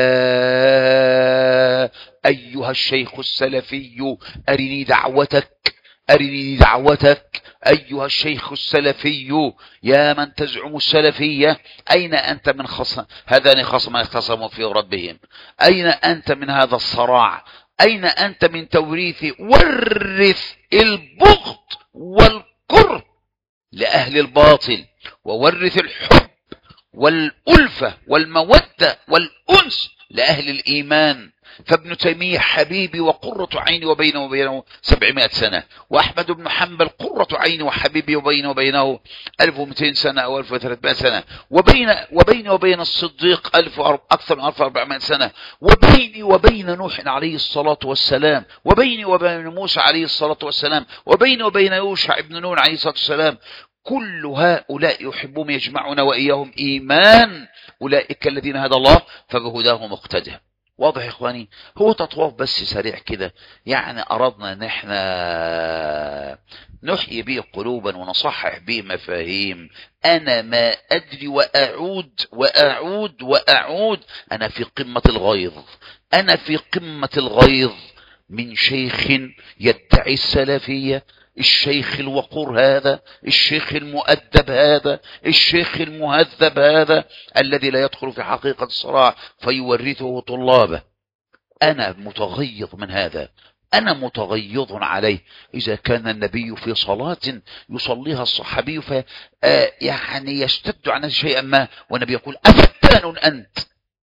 أيها الشيخ السلفي أرني دعوتك، أرني دعوتك أيها الشيخ السلفي يا من تزعم السلفية، أين أنت من خصم هذان خصمان اختصموا في ربهم؟ أين أنت من هذا الصراع؟ أين أنت من توريث ورث البغض والكره لأهل الباطل وورث الحب والألفة والمودة والأنس لأهل الإيمان. فابن تيمية حبيبي وقرة عيني وبينه وبينه سبعمائة سنة، وأحمد بن حنبل قرة عيني وحبيبي وبينه وبينه ألف ومئتين سنة أو ألف وثلاثمائة سنة، وبين وبيني وبين الصديق ألف أكثر من ألف وأربعمائة سنة، وبيني وبين نوح عليه الصلاة والسلام، وبيني وبين موسى عليه الصلاة والسلام، وبيني وبين يوشع ابن نون عليه الصلاة والسلام. كل هؤلاء يحبهم يجمعنا وإياهم إيمان، أولئك الذين هدى الله فبهداه مقتدى. واضح يا إخواني؟ هو تطواف بس سريع كده، يعني أردنا أن احنا نحيي به قلوبا ونصحح به مفاهيم. أنا ما أدري وأعود وأعود وأعود، أنا في قمة الغيظ، أنا في قمة الغيظ من شيخ يدعي السلفية، الشيخ الوقور هذا، الشيخ المؤدب هذا، الشيخ المهذب هذا، الذي لا يدخل في حقيقة الصراع فيورثه طلابه. أنا متغيظ من هذا، أنا متغيظ عليه. إذا كان النبي في صلاة يصليها الصحابي في آه يعني يشتد عنه شيئا ما، والنبي يقول أفتان أنت.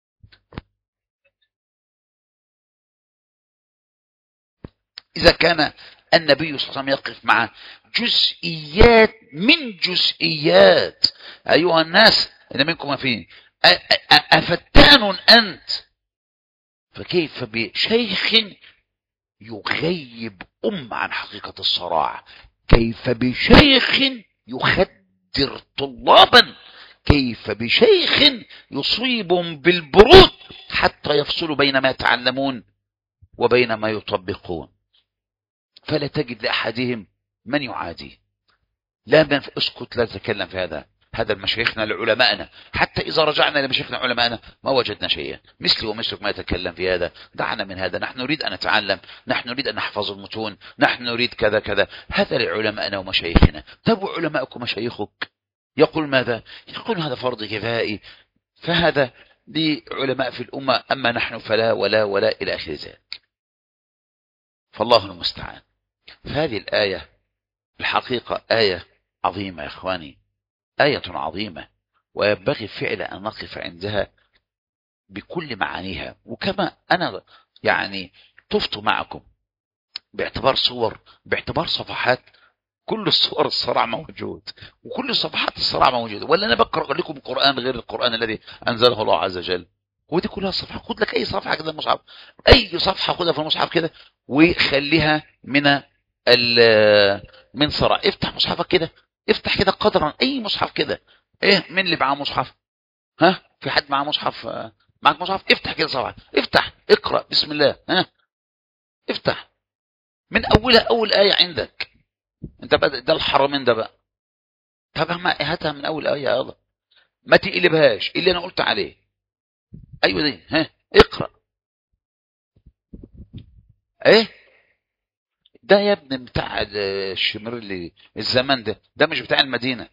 إذا كان النبي صلى الله عليه وسلم يقف مع جزئيات من جزئيات، أيها الناس إن منكم فيه أفتان أنت، فكيف بشيخ يغيب أم عن حقيقة الصراع؟ كيف بشيخ يخدر طلابا؟ كيف بشيخ يصيبهم بالبرود حتى يفصلوا بين ما يتعلمون وبين ما يطبقون؟ فلا تجد لأحدهم من يعادي. لا من اسكت، لا تتكلم في هذا. هذا المشايخنا لعلمائنا، حتى إذا رجعنا لمشايخنا علمائنا ما وجدنا شيئا. مثلي ومثلك ما يتكلم في هذا. دعنا من هذا، نحن نريد أن نتعلم، نحن نريد أن نحفظ المتون، نحن نريد كذا كذا. هذا لعلمائنا ومشايخنا. طب علمائكم مشايخك يقول ماذا؟ يقول هذا فرض كفائي، فهذا لعلماء في الأمة، أما نحن فلا ولا ولا إلى آخر ذلك. فالله المستعان. فهذه الآية الحقيقة آية عظيمة يا إخواني، آية عظيمة، وينبغي فعلا أن نقف عندها بكل معانيها. وكما أنا يعني طفت معكم باعتبار صور، باعتبار صفحات، كل الصور الصراع موجود، وكل صفحات الصراع موجودة. ولا أنا بقرأ لكم القرآن غير القرآن الذي أنزله الله عز وجل؟ ودي كلها صفحة. خد لك أي صفحة كده المصحف، أي صفحة خدها في المصحف كده وخليها من من صراع. افتح مصحفك كده، افتح كده قدرا أي مصحف كده. إيه من اللي معاه مصحف؟ ها، في حد معاه مصحف؟ معك مصحف؟ افتح كده صفحة، افتح اقرأ بسم الله. ها، افتح من أولها، أول آية عندك انت بقى، ده الحرمين ده بقى. طب ما هاتها من أول آية يا الله، ما تقلبهاش اللي أنا قلت عليه. أيوة دي، ها اقرأ. ايه ده يا ابني بتاع الشمرلي الزمان ده، ده مش بتاع المدينة.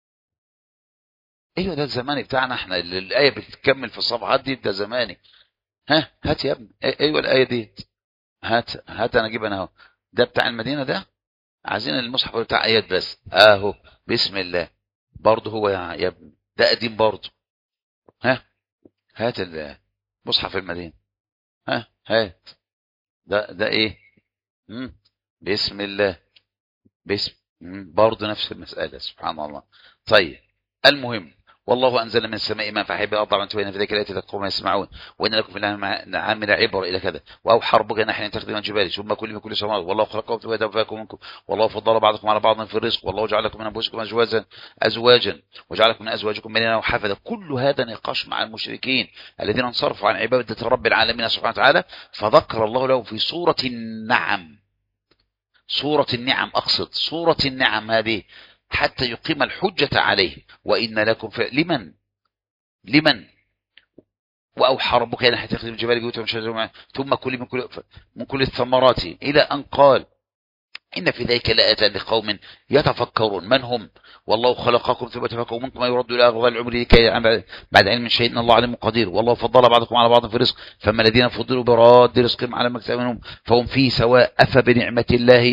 ايوه ده الزماني بتاعنا احنا، اللي الآية بتكمل في الصفحات دي، ده زماني. ها هات يا ابني، ايوه الآية دي، هات هات انا اجيب انا اهو. ده بتاع المدينة ده، عايزين المصحف بتاع آيات بس اهو. بسم الله برضه هو يا ابني، ده قديم برضه. ها هات المصحف المدينة، ها هات ده ده ايه؟ مم. بسم الله، بسم برضه نفس المسألة. سبحان الله. طيب المهم، والله أنزل من السماء ماء فأحيا به الأرض بعد موتها في ذلك الآيات لقوم يسمعون وإن لكم في الأنعام لعبرة إلى كذا. وأوحى ربك أن أحيانا تخدم الجبال ثم كل من كل سماوات والله خلقكم ويتوفاكم منكم والله فضل بعضكم على بعض في الرزق والله جعل لكم من أنفسكم أزواجا أزواجا وجعل لكم من أزواجكم بنينا وحفظا. كل هذا نقاش مع المشركين الذين انصرفوا عن عبادة رب العالمين سبحانه وتعالى، فذكر الله لهم في سورة النعم. سورة النعم أقصد، سورة النعم هذه حتى يقيم الحجة عليه. وإن لكم في لمن لمن وأوحى ربك إلى حتى تخدم الجبال بيوتا من شجر ثم كل من كل من كل الثمرات إلى أن قال إن في ذلك لآيات لقوم يتفكرون. من هم؟ والله خلقكم ثم تفكروا منكم ما يرد إلى أرض العمر لكي بعد علم شيء إن الله عليم قدير والله فضل بعضكم على بعض في الرزق فما الذين فضلوا براد رزقهم على ما اكتسبوا منهم فهم فيه سواء أفبنعمة الله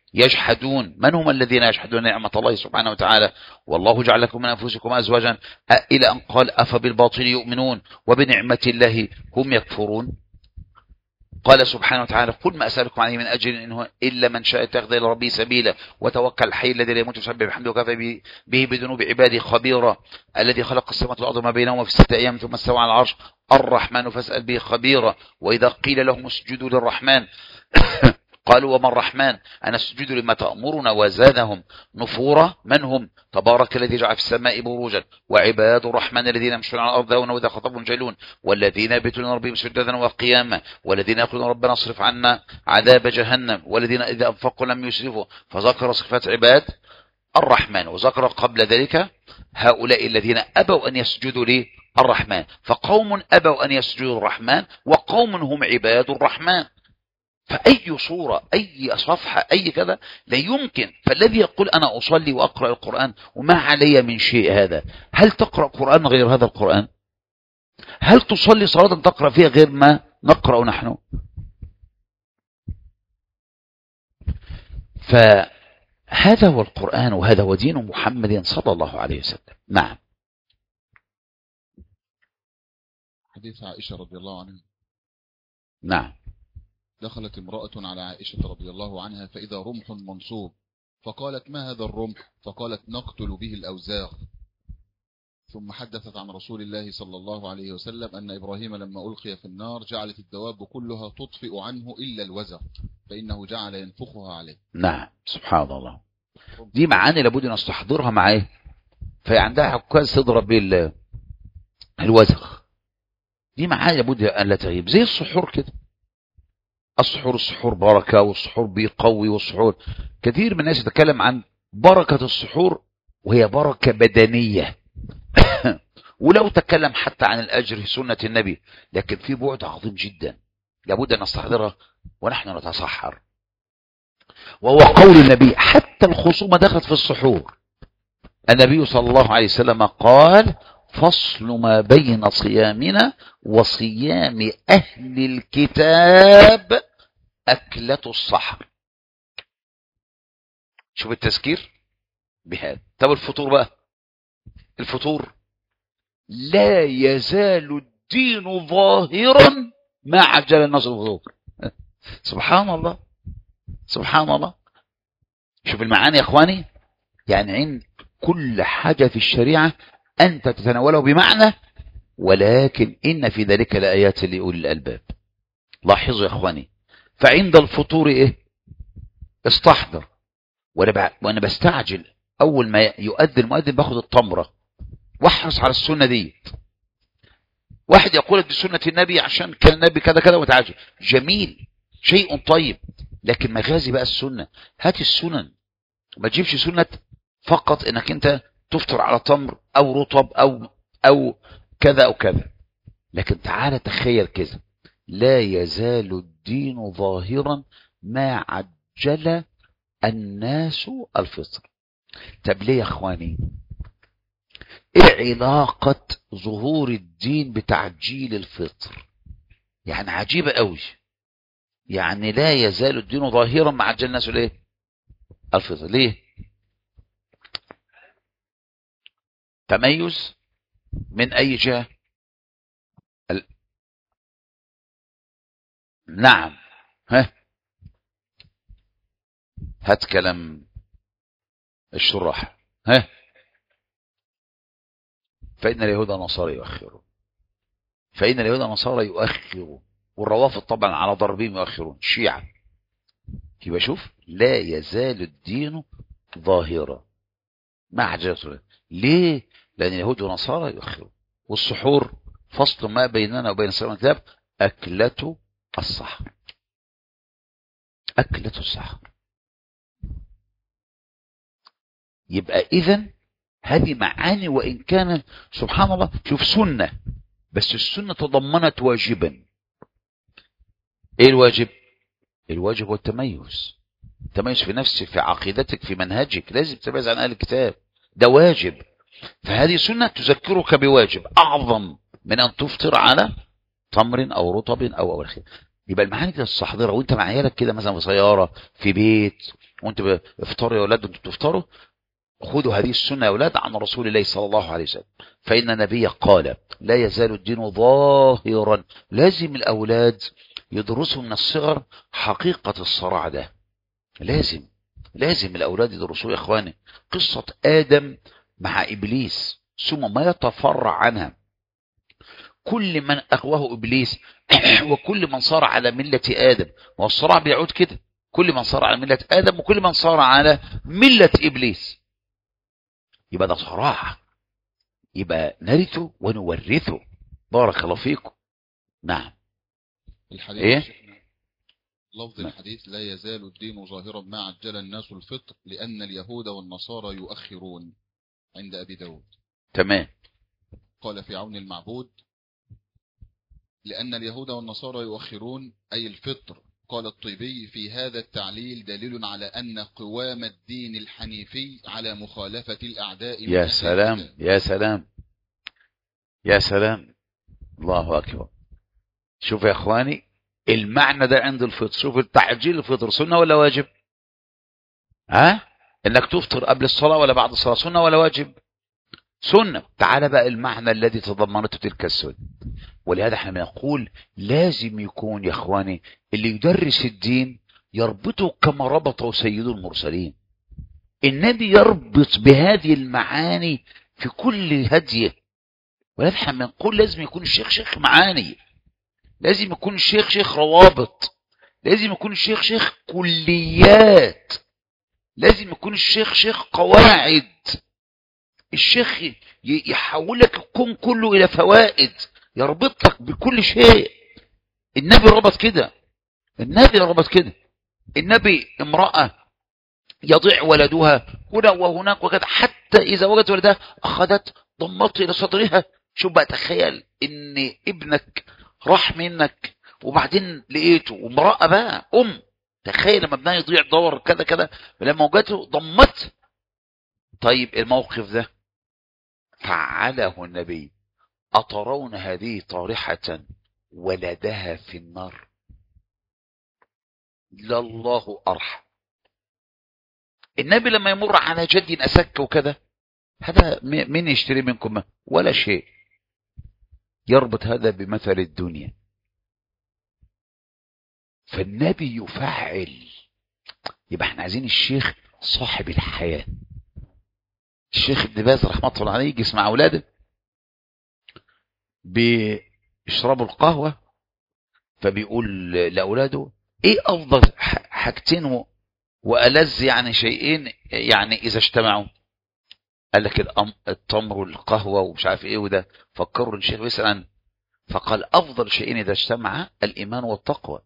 يجحدون. من هم الذين يجحدون نعمة الله سبحانه وتعالى؟ والله جعل لكم من أنفسكم أزواجا إلى أن قال أفبالباطل يؤمنون وبنعمة الله هم يكفرون. قال سبحانه وتعالى قل ما أسألكم عليه من أجر إن هو إلا من شاء اتخذ إلى ربه سبيلا وتوكل الحي الذي لا يموت ويسبح بحمده وكفى به بذنوب عباده خبيرا الذي خلق السماوات والأرض وما بينهما في ستة أيام ثم استوى على العرش الرحمن فاسأل به خبيرا. وإذا قيل لهم اسجدوا للرحمن قالوا وما الرحمن أنا اسجد لما تأمرنا وزادهم نفورا. من هم؟ تبارك الذي جعل في السماء بروجا وعباد الرحمن الذين يمشون على الأرض هونا وإذا خطبهم جاهلون والذين يبيتون لربهم سجدا وقياما والذين يقولون ربنا اصرف عنا عذاب جهنم والذين إذا أنفقوا لم يسرفوا. فذكر صفات عباد الرحمن وذكر قبل ذلك هؤلاء الذين أبوا أن يسجدوا للرحمن. فقوم أبوا أن يسجدوا للرحمن وقوم هم عباد الرحمن. فأي صورة أي صفحة أي كذا لا يمكن. فالذي يقول أنا أصلي وأقرأ القرآن وما علي من شيء هذا، هل تقرأ قرآن غير هذا القرآن؟ هل تصلي صلاة تقرأ فيها غير ما نقرأ نحن؟ فهذا هو القرآن وهذا هو دين محمد صلى الله عليه وسلم. نعم. حديث عائشة رضي الله عنها. نعم. دخلت امرأة على عائشة رضي الله عنها فإذا رمح منصوب فقالت ما هذا الرمح؟ فقالت نقتل به الأوزاغ. ثم حدثت عن رسول الله صلى الله عليه وسلم أن إبراهيم لما ألقي في النار جعلت الدواب كلها تطفئ عنه إلا الوزغ فإنه جعل ينفخها عليه. نعم سبحان الله. دي معاني لابد أن نستحضرها معاه. فهي عندها عكاز تضرب به الوزغ. دي معاني لابد أن لا تغيب زي السحور كده. السحور السحور بركة والسحور بيقوي والسحور كثير من الناس يتكلم عن بركة السحور وهي بركة بدنية ولو تكلم حتى عن الأجر سنة النبي لكن في بعد عظيم جدا لابد أن نستحضرها ونحن نتسحر. وهو قول النبي حتى الخصومة دخلت في السحور. النبي صلى الله عليه وسلم قال فصل ما بين صيامنا وصيام أهل الكتاب أكلة السحر. شوف التذكير بهذا. طب الفطور بقى، الفطور لا يزال الدين ظاهرا ما عجل الناس الفطور. سبحان الله سبحان الله. شوف المعاني يا اخواني. يعني عند كل حاجة في الشريعة أنت تتناوله بمعنى ولكن إن في ذلك لآيات لأولي الألباب. لاحظوا يا اخواني. فعند الفطور ايه؟ استحضر. وانا بستعجل اول ما يؤذن المؤذن باخد التمره واحرص على السنه دي. واحد يقول دي سنه النبي عشان كان النبي كذا كذا وتعجل. جميل شيء طيب لكن مغازي بقى السنه. هات السنن ما تجيبش سنه فقط انك انت تفطر على تمر او رطب او او كذا او كذا. لكن تعالى تخيل كذا لا يزال الدين ظاهرا ما عجل الناس الفطر. طب ليه يا اخواني؟ ايه علاقة ظهور الدين بتعجيل الفطر؟ يعني عجيبة قوي. يعني لا يزال الدين ظاهرا ما عجل الناس ليه الفطر؟ ليه؟ تميز من اي جهة؟ ال... نعم. ها هات كلام الشراح. ها فإن اليهود والنصارى يؤخرون. فإن اليهود والنصارى يؤخرون والروافض طبعا على ضربهم يؤخرون. الشيعة. يبقى شوف لا يزال الدين ظاهرا ما عجلته. ليه؟ لأن اليهود والنصارى يؤخرون. والسحور فصل ما بيننا وبين السلام والكتاب أكلة السحر. أكلة السحر. يبقى إذن هذه معاني وإن كان سبحان الله شوف سنة بس السنة تضمنت واجبا. إيه الواجب؟ الواجب هو التميز. التميز في نفسك في عقيدتك في منهجك لازم تتميز عن أهل الكتاب. ده واجب. فهذه سنة تذكرك بواجب أعظم من أن تفطر على تمر أو رطب أو أو الخير. يبقى المعاني دي تستحضرها وانت مع عيالك كده مثلا في سيارة في بيت وانت افطروا يا اولاد، انتوا بتفطروا خذوا هذه السنة يا أولاد عن رسول الله صلى الله عليه وسلم، فإن النبي قال لا يزال الدين ظاهرا. لازم الأولاد يدرسوا من الصغر حقيقة الصراع ده، لازم لازم الأولاد يدرسوا يا إخواني قصة آدم مع إبليس ثم ما يتفرع عنها. كل من أغواه إبليس وكل من صار على ملة آدم، والصراع بيعود كده، كل من صار على ملة آدم وكل من صار على ملة إبليس، يبقى ده صراع، يبقى نرثه ونورثه. بارك الله فيكم. نعم. الحديث ايه لفظ الحديث لا يزال الدين ظاهرا ما عجل الناس الفطر لأن اليهود والنصارى يؤخرون، عند أبي داود. تمام. قال في عون المعبود لأن اليهود والنصارى يؤخرون أي الفطر. قال الطيبي في هذا التعليل دليل على أن قوام الدين الحنيفي على مخالفة الأعداء. يا سلام يا سلام يا سلام، الله أكبر. شوف يا إخواني المعنى ده عند الفطر. شوف التعجيل الفطر سنة ولا واجب؟ ها انك تفطر قبل الصلاة ولا بعد الصلاة، سنة ولا واجب؟ سنة. تعال بقى المعنى الذي تضمنته تلك السنة. ولهذا احنا بنقول لازم يكون يا اخواني اللي يدرس الدين يربطه كما ربطه سيد المرسلين. النبي يربط بهذه المعاني في كل هديه. ولهذا احنا بنقول لازم يكون الشيخ شيخ معاني، لازم يكون الشيخ شيخ روابط، لازم يكون الشيخ شيخ كليات، لازم يكون الشيخ شيخ قواعد. الشيخ يحولك الكون كله إلى فوائد، يربطك بكل شيء. النبي ربط كده، النبي ربط كده. النبي امرأة يضيع ولدها هنا وهناك وكذا، حتى إذا وجدت ولدها أخذت ضمته إلى صدرها. شوف بقى، تخيل إن ابنك راح منك وبعدين لقيته، وامرأة بقى أم، تخيل لما ابنها يضيع دور كذا كذا، لما وجدته ضمته. طيب الموقف ده فعله النبي. أترون هذه طارحة ولدها في النار؟ لله أرحم. النبي لما يمر على جد أسك وكذا، هذا من يشتري منكم ولا شيء. يربط هذا بمثل الدنيا. فالنبي يفعل. يبقى احنا عايزين الشيخ صاحب الحياة. الشيخ ابن باز رحمة الله عليه يجي يسمع أولاده بيشربوا القهوة، فبيقول لأولاده ايه أفضل حاجتين وألذ يعني شيئين يعني إذا اجتمعوا؟ قال لك التمر والقهوة ومش عارف ايه وده. فكروا الشيخ بيسأل عنه، فقال أفضل شيئين إذا اجتمع الإيمان والتقوى.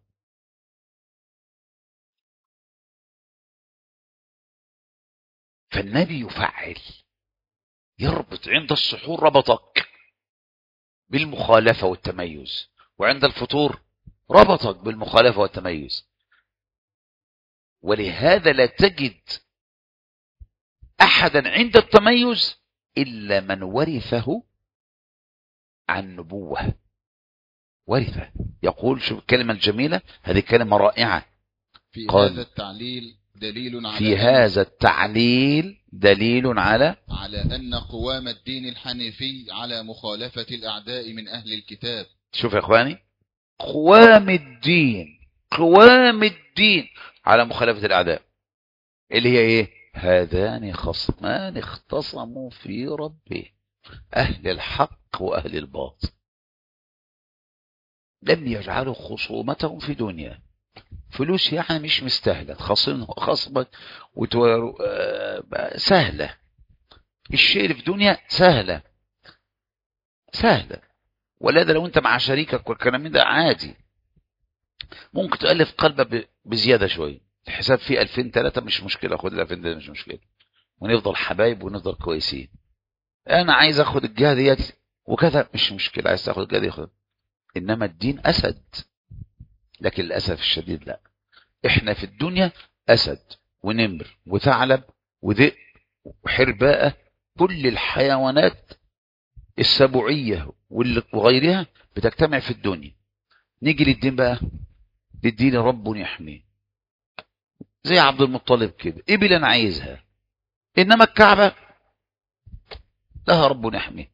فالنبي يفعل، يربط. عند السحور ربطك بالمخالفة والتميز، وعند الفطور ربطك بالمخالفة والتميز. ولهذا لا تجد أحدا عند التميز إلا من ورثه عن نبوة. ورثه. يقول شوف الكلمة الجميلة، هذه كلمة رائعة. في هذا التعليل دليل على في هذا التعليل دليل على على أن قوام الدين الحنيفي على مخالفة الأعداء من أهل الكتاب. شوف يا إخواني، قوام الدين، قوام الدين على مخالفة الأعداء اللي هي إيه؟ هذان خصمان اختصموا في ربه، أهل الحق وأهل الباطل. لم يجعلوا خصومتهم في دنيا. فلوس يعني مش مستاهلة، خصم خصمك وتو... سهلة. الشيء اللي في دنيا سهلة سهلة. ولا ده لو انت مع شريكك والكلام ده عادي، ممكن تألف قلبه بزيادة شوية، الحساب فيه ألفين ثلاثة مش مشكلة، خد الألفين ده مش مشكلة، ونفضل حبايب ونفضل كويسين. انا عايز اخد الجهة ديت وكذا مش مشكلة، عايز تاخد الجهة دي خد. انما الدين اسد. لكن للأسف الشديد لا، احنا في الدنيا اسد ونمر وثعلب وذئب وحرباء، كل الحيوانات السبوعية وغيرها بتجتمع في الدنيا. نيجي للدين بقى، للدين رب يحميه. زي عبد المطلب كده، إبل أنا عايزها، إنما الكعبة لها رب يحميه.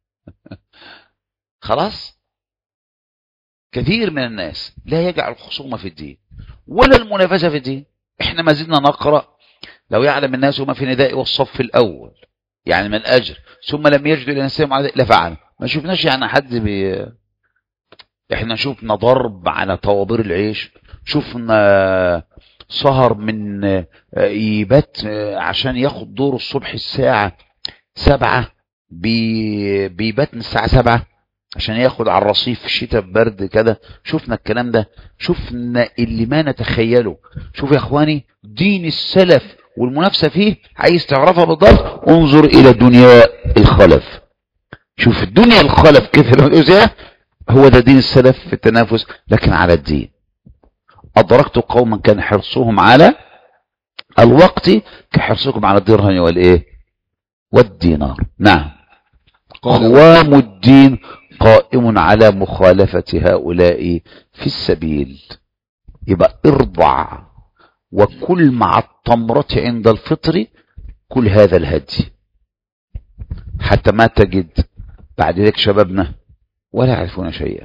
خلاص. كثير من الناس لا يجعل الخصومة في الدين ولا المنافسة في الدين. احنا ما زلنا نقرأ لو يعلم الناس ما في نداء والصف الأول يعني من أجر ثم لم يجدوا إلى نفسهم على لفعل. ما شفناش يعني حد بي... احنا شفنا ضرب على طوابير العيش، شفنا سهر من يبات عشان ياخد دور الصبح الساعة سبعة، بي... بيبات من الساعة سبعة عشان ياخد على الرصيف في الشتاء برد كده. شفنا الكلام ده، شفنا اللي ما نتخيله. شوف يا اخواني، دين السلف والمنافسة فيه عايز تعرفها بالضبط، انظر الى دنيا الخلف. شوف الدنيا الخلف كيف الأزياء، هو ده دين السلف في التنافس لكن على الدين. أدركت قوما كان حرصهم على الوقت كحرصكم على الدرهم والايه والدينار. نعم. قوام الدين قائم على مخالفة هؤلاء في السبيل. يبقى ارضع وكل مع التمرة عند الفطر كل هذا الهدي، حتى ما تجد بعد ذلك شبابنا ولا يعرفون شيئا.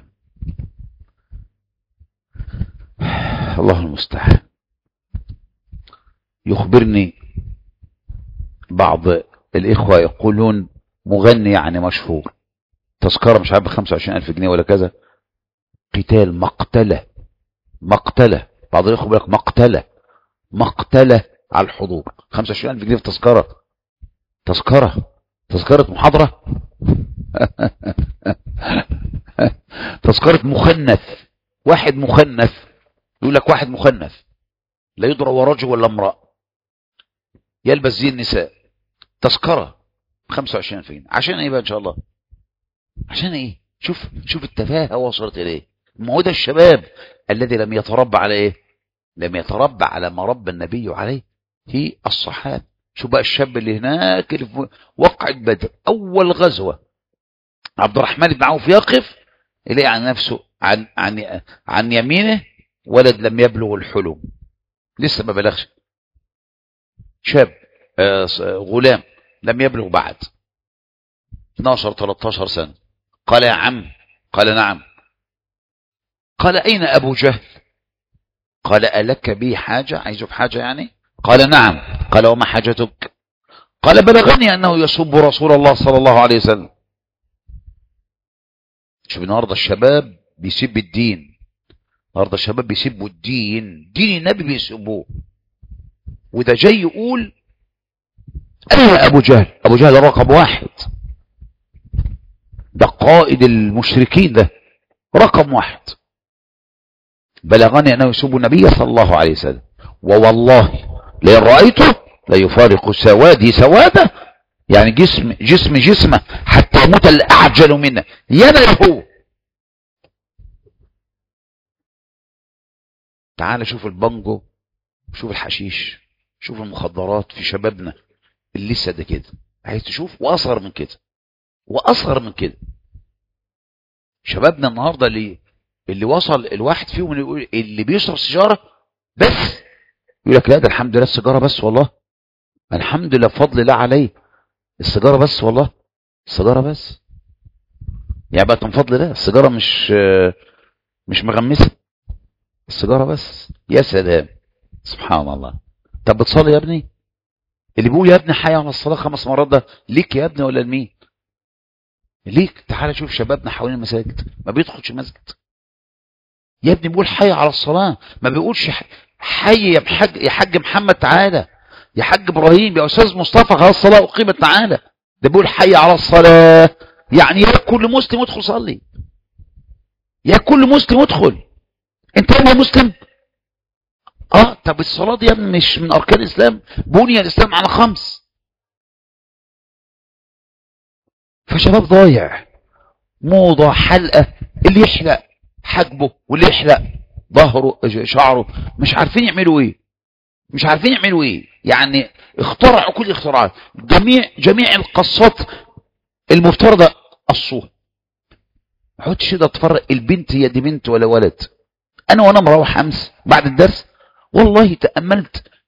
الله المستعان. يخبرني بعض الإخوة يقولون مغني يعني مشهور، تذكرة مش عارف بخمسة وعشرين ألف جنيه ولا كذا، قتال مقتلة مقتلة. بعض الإخوة يقول لك مقتلة مقتلة على الحضور، خمسة وعشرين ألف جنيه في تذكرة تذكرة تذكرة محاضرة تذكرة مخنث، واحد مخنث يقول لك واحد مخنث لا يدرى ورجل ولا امرأة يلبس زي النساء، تذكرة خمسة وعشرين ألف جنيه. عشان ايه بقى ان شاء الله؟ عشان ايه؟ شوف شوف التفاهة وصلت اليه. ما هو ده الشباب الذي لم يتربى على ايه؟ لم يتربى على ما ربى النبي عليه في الصحابة. شوف بقى الشاب اللي هناك اللي في وقعة بدر اول غزوة، عبد الرحمن بن عوف يقف يلاقي عن نفسه عن عن عن يمينه ولد لم يبلغ الحلم، لسه ما بلغش، شاب آه غلام لم يبلغ بعد اثناشر ثلاثة عشر سنة. قال يا عم، قال نعم. قال أين أبو جهل؟ قال ألك بي حاجة؟ عايزه بحاجة يعني؟ قال نعم. قال وما حاجتك؟ قال بلغني أنه يسب رسول الله صلى الله عليه وسلم. شوف النهارده الشباب بيسب الدين، النهارده الشباب بيسبوا الدين، دين النبي بيسبوه، وده جاي يقول أنا أبو جهل. أبو جهل رقم واحد، ده قائد المشركين، ده رقم واحد. بلغني أنه يسب النبي صلى الله عليه وسلم، ووالله لئن رأيته لا يفارق سوادي سواده، يعني جسم جسم جسمه حتى يموت الأعجل منه ينال هو. تعال شوف البانجو، شوف الحشيش، شوف المخدرات في شبابنا اللي لسه ده كده. عايز تشوف واصغر من كده واصغر من كده. شبابنا النهارده اللي اللي وصل الواحد فيهم يقول اللي بيشرب سيجاره بس يقول لك لا ده الحمد لله السيجاره بس، والله الحمد لله بفضل الله عليه السيجاره بس، والله السيجاره بس. يعني بقى من فضل الله السيجاره مش مش مغمسه، السيجاره بس. يا سلام سبحان الله. طب بتصلي يا ابني؟ اللي بيقول يا ابني حي على الصلاه خمس مرات ده ليك يا ابني ولا لمين؟ ليك. تعال شوف شبابنا حوالين المساجد ما بيدخلش مسجد. يا ابني بيقول حي على الصلاه، ما بيقولش حي يا حاج يا حاج محمد تعالى، يا حاج ابراهيم، يا استاذ مصطفى خلاص الصلاه اقيمت تعالى. ده بيقول حي على الصلاه، يعني يا كل مسلم ادخل صلي، يا كل مسلم ادخل. انت يا مسلم؟ اه طب الصلاه دي مش من اركان الاسلام؟ بني الاسلام على خمس. فشباب ضايع، موضه حلقه، اللي يحلق حجبه واللي يحلق ظهره شعره، مش عارفين يعملوا ايه، مش عارفين يعملوا ايه. يعني اخترعوا كل الاختراعات، جميع جميع القصات المفترضه قصوها. ما حدش يقدر تفرق البنت هي دي بنت ولا ولد. انا وانا مروح امس بعد الدرس والله تاملت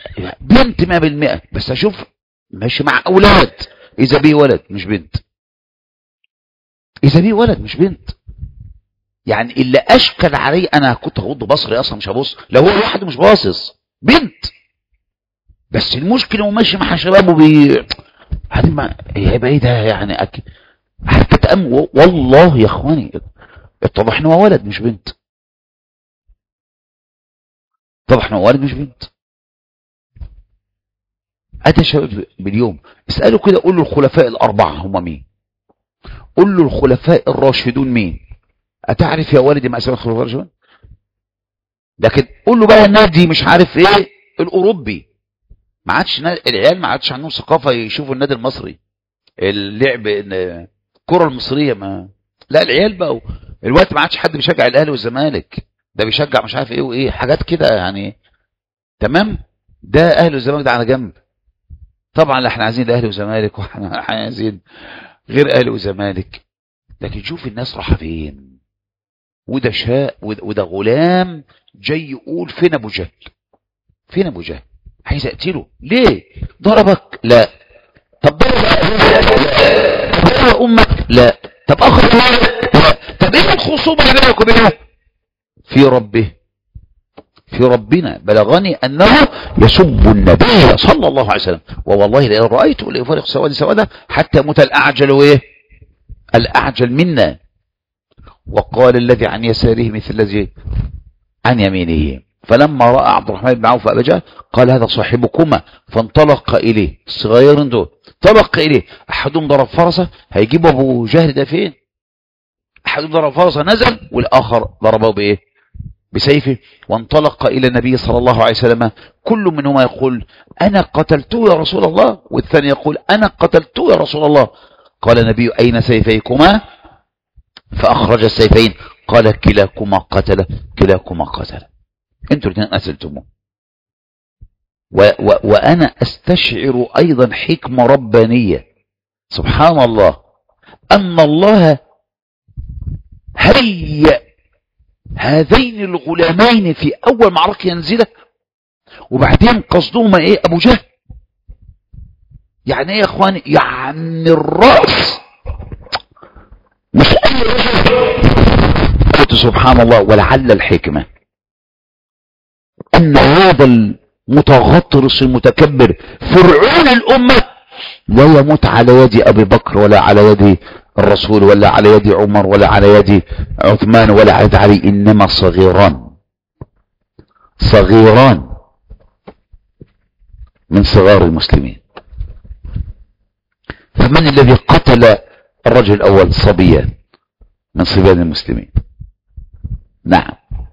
بنت مئة بالمئة، بس اشوف ماشي مع اولاد اذا بيه ولد مش بنت، اذا بيه ولد مش بنت. يعني اللي اشكل علي انا كنت هغض بصري اصلا مش هبص لو هو واحد مش باصص بنت، بس المشكله وماشي مع شبابه بي هذه ما هيبقى ايه ده يعني أك... حركه ام والله يا اخواني اتضح انه ولد مش بنت، اتضح انه ولد مش بنت. اتى شباب باليوم اسالوا كده، قول له الخلفاء الاربعه هم مين؟ قول له الخلفاء الراشدون مين؟ اتعرف يا والدي ما اسماء الخلفاء الراشدون؟ لكن قول له بقى النادي مش عارف ايه الاوروبي، ما عادش العيال ما عادش عندهم ثقافه يشوفوا النادي المصري، اللعب الكره المصريه ما لا، العيال بقى الوقت ما عادش حد بيشجع الاهلي والزمالك، ده بيشجع مش عارف ايه وايه حاجات كده يعني. تمام، ده اهلي والزمالك ده على جنب، طبعا لا احنا عايزين الاهلي والزمالك واحنا عايزين غير اهلي وزمالك، لكن شوف الناس رايحه فين. وده شاء وده غلام جاي يقول فين ابو جهل، فين ابو جهل؟ عايز اقتله ليه؟ ضربك؟ لا. طب ضرب امك؟ لا. طب اخذ مالك؟ لا. طب ايه الخصومه اللي بينك وبينه؟ في ربه، في ربنا بلغني انه يسب النبي صلى الله عليه وسلم، ووالله لئن رايته ليفارق سوادي سوادا حتى يموت الاعجل وايه؟ الاعجل منا. وقال الذي عن يساره مثل الذي عن يمينه، فلما راى عبد الرحمن بن عوف ابا جهل قال هذا صاحبكما، فانطلق اليه. الصغيرين دول انطلق اليه، احدهم ضرب فرسه، هيجيب ابو جهل ده فين؟ احدهم ضرب فرسه نزل، والاخر ضربه بايه؟ بسيفه. وانطلق الى النبي صلى الله عليه وسلم، كل منهما يقول انا قتلته يا رسول الله، والثاني يقول انا قتلته يا رسول الله. قال النبي اين سيفيكما؟ فاخرج السيفين، قال كلاكما قتل، كلاكما قتل، انتوا الاثنين قتلتموه. وانا استشعر ايضا حكمه ربانيه، سبحان الله، ان الله هيأ هذين الغلامين في اول معركه ينزله، وبعدين قصدهما ايه؟ ابو جهل. يعني ايه يا اخواني؟ يعني الراس مش اي رجل. قلت سبحان الله، ولعل الحكمه ان هذا المتغطرس المتكبر فرعون الامه لا يموت على يد ابي بكر ولا على يد الرسول ولا على يد عمر ولا على يد عثمان ولا على يد علي، انما صغيران، صغيران من صغار المسلمين. فمن الذي قتل الرجل الاول؟ صبيان من صبيان المسلمين. نعم.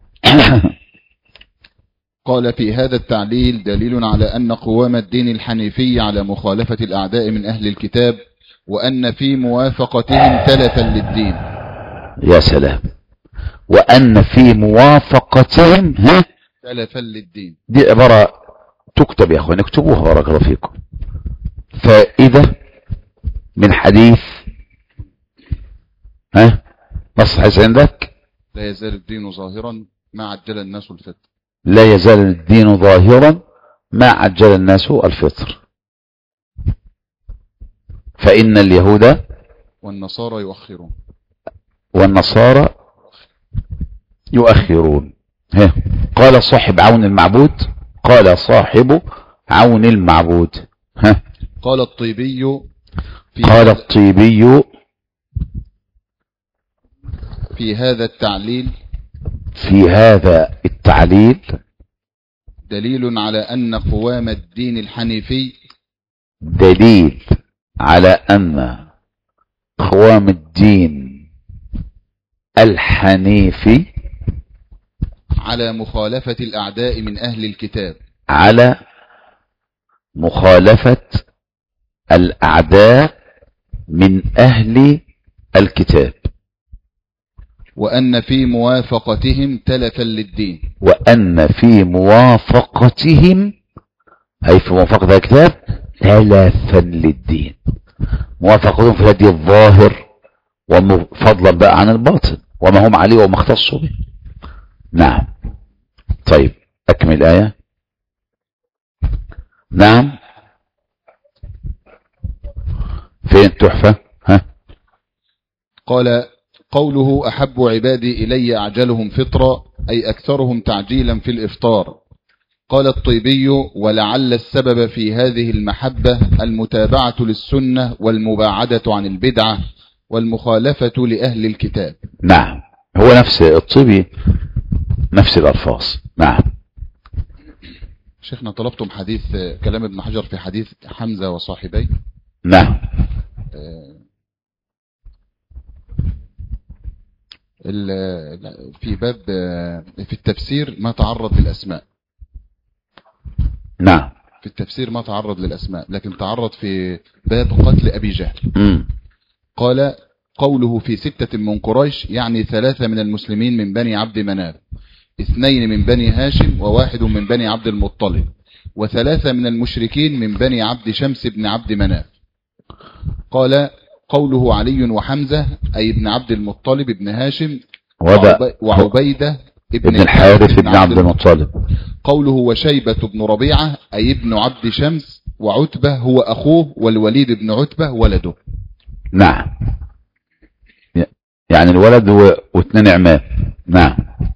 قال في هذا التعليل دليل على أن قوام الدين الحنيفي على مخالفة الأعداء من أهل الكتاب، وأن في موافقتهم تلفا للدين. يا سلام. وأن في موافقتهم ها تلفا للدين، دي عبارة تكتب يا أخوان، اكتبوها بارك الله فيكم. فإذا من حديث ها نص حديث عندك، لا يزال الدين ظاهرا ما عجل الناس الفطر، لا يزال الدين ظاهرا ما عجل الناس الفطر، فإن اليهود والنصارى يؤخرون والنصارى يؤخرون. ها قال صاحب عون المعبود، قال صاحب عون المعبود ها قال الطيبي في قال الطيبي في هذا التعليل في هذا التعليل دليل على أن قوام الدين الحنيفي دليل على أن قوام الدين الحنيفي على مخالفة الأعداء من أهل الكتاب، على مخالفة الأعداء من أهل الكتاب، وأن في موافقتهم تلفا للدين، وأن في موافقتهم أي في موافقة الكتاب تلفا للدين، موافقتهم في الهدي الظاهر وفضلا بقى عن الباطن وما هم عليه وما اختصوا به. نعم. طيب أكمل الآية. نعم. فين تحفة؟ ها؟ قال قوله أحب عبادي إلي أعجلهم فطرة أي أكثرهم تعجيلا في الإفطار. قال الطيبي ولعل السبب في هذه المحبة المتابعة للسنة والمباعدة عن البدعة والمخالفة لأهل الكتاب. نعم، هو نفس الطيبي نفس الألفاظ. نعم. شيخنا طلبتم حديث كلام ابن حجر في حديث حمزة وصاحبيه. نعم. في باب في التفسير ما تعرض للأسماء. نعم. في التفسير ما تعرض للأسماء، لكن تعرض في باب قتل أبي جهل. م. قال قوله في ستة من قريش يعني ثلاثة من المسلمين من بني عبد مناف، اثنين من بني هاشم وواحد من بني عبد المطلب، وثلاثة من المشركين من بني عبد شمس بن عبد مناف. قال قوله علي وحمزة أي ابن عبد المطلب ابن هاشم وعبيدة ابن الحارث ابن عبد المطلب. قوله وشيبة بن ربيعة أي ابن عبد شمس، وعتبة هو أخوه، والوليد بن عتبة ولده. نعم، يعني الولد واثنين عمام. نعم.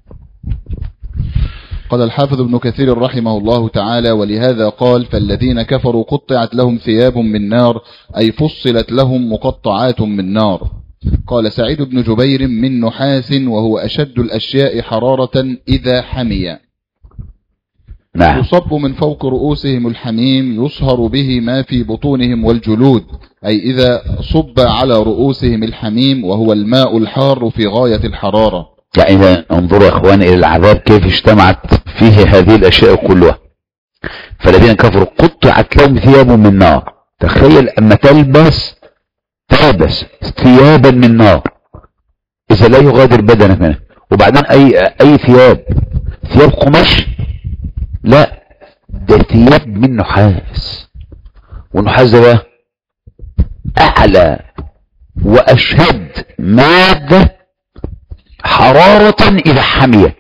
قال الحافظ ابن كثير رحمه الله تعالى ولهذا قال فالذين كفروا قطعت لهم ثياب من نار أي فصلت لهم مقطعات من نار. قال سعيد بن جبير من نحاس وهو أشد الأشياء حرارة إذا حمي. نعم. يصب من فوق رؤوسهم الحميم يصهر به ما في بطونهم والجلود أي إذا صب على رؤوسهم الحميم وهو الماء الحار في غاية الحرارة. يعني انظروا اخواني الى العذاب كيف اجتمعت فيه هذه الاشياء كلها. فالذين كفروا قطعت لهم ثياب من نار. تخيل اما تلبس تلبس ثيابا من نار اذا لا يغادر بدنك منه، وبعدين اي اي ثياب؟ ثياب قماش؟ لا، ده ثياب من نحاس. والنحاس ده بقى اعلى واشد ماده حرارة إذا حميت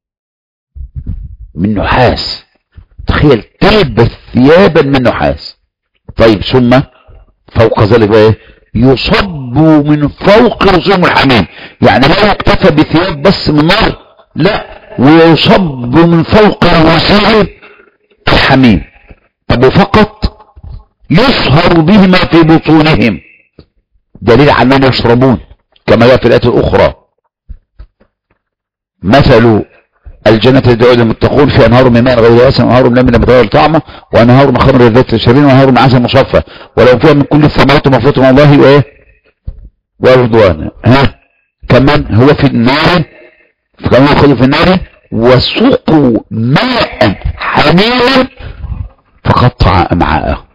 من نحاس. تخيل تلبس ثيابا من نحاس. طيب ثم فوق ذلك ايه؟ يصب من فوق رؤوسهم الحميم. يعني لا يكتفى بثياب بس من نار، لا، ويصب من فوق رؤوسهم الحميم. طب فقط يصهر به ما في بطونهم، دليل على انهم يشربون كما جاء في الآية الأخرى مثل الجنة تدعو للمتقون في أنهار من ماء غير آسن وأنهار من لبن لم يتغير طعمه وأنهار من خمر لذة للشاربين وأنهار من عسل مصفى ولو فيها من كل الثمرات مغفرة من الله وإيه ورضوانه. ها كمان هو في النار، كمان يأخذوا في النار وسقوا ماء حميما فقطع أمعاءه.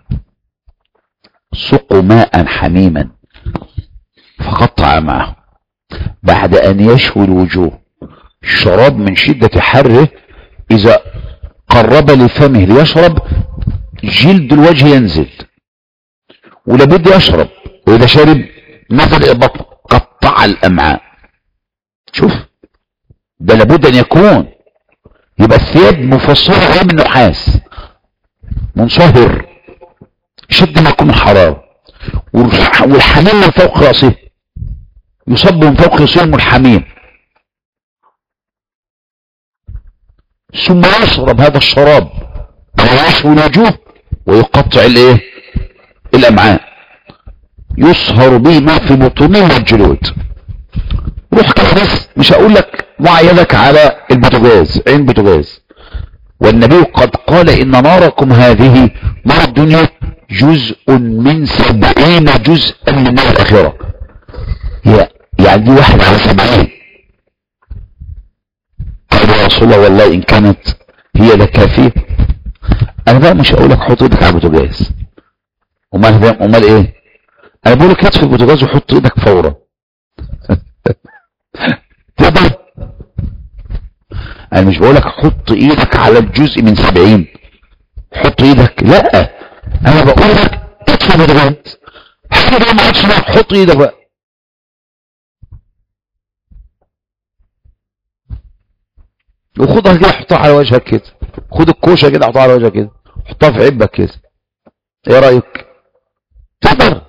سقوا ماء حميما فقطع أمعاءه بعد أن يشوي الوجوه. الشراب من شدة حره إذا قرب لفمه ليشرب جلد الوجه ينزل ولابد يشرب، وإذا شرب نزل البطن قطع الأمعاء. شوف ده لابد أن يكون. يبقى الثياب مفصلة من نحاس منصهر شد ما يكون الحرارة، والحميم من فوق رأسه يصب من فوق رأسهم الحميم، ثم يشرب هذا الشراب ويشوي الوجوه ويقطع الايه الامعاء، يصهر به ما في بطونهم والجلود. روح كده بس مش هقول لك ضع يدك على البوتاجاز، عين بوتاجاز، والنبي قد قال ان ناركم هذه نار الدنيا جزء من سبعين جزءا من نار الاخره. يعني دي واحد على سبعين. قال يا رسول الله والله ان كانت هي لكافيه. انا بقى مش هقول لك حط ايدك على البوتاجاز، امال امال ايه؟ انا بقول لك اطفي البوتاجاز وحط ايدك فورا. تقدر؟ انا مش بقول لك حط ايدك على الجزء من سبعين، حط ايدك، لا، انا بقول لك اطفي البوتاجاز، حاجه بقى ما عادش، حط ايدك بقى. وخدها كده حطها على وجهك كده، خد الكوشه كده حطها على وجهك كده حطها في عبك كده، ايه رايك؟ تقدر؟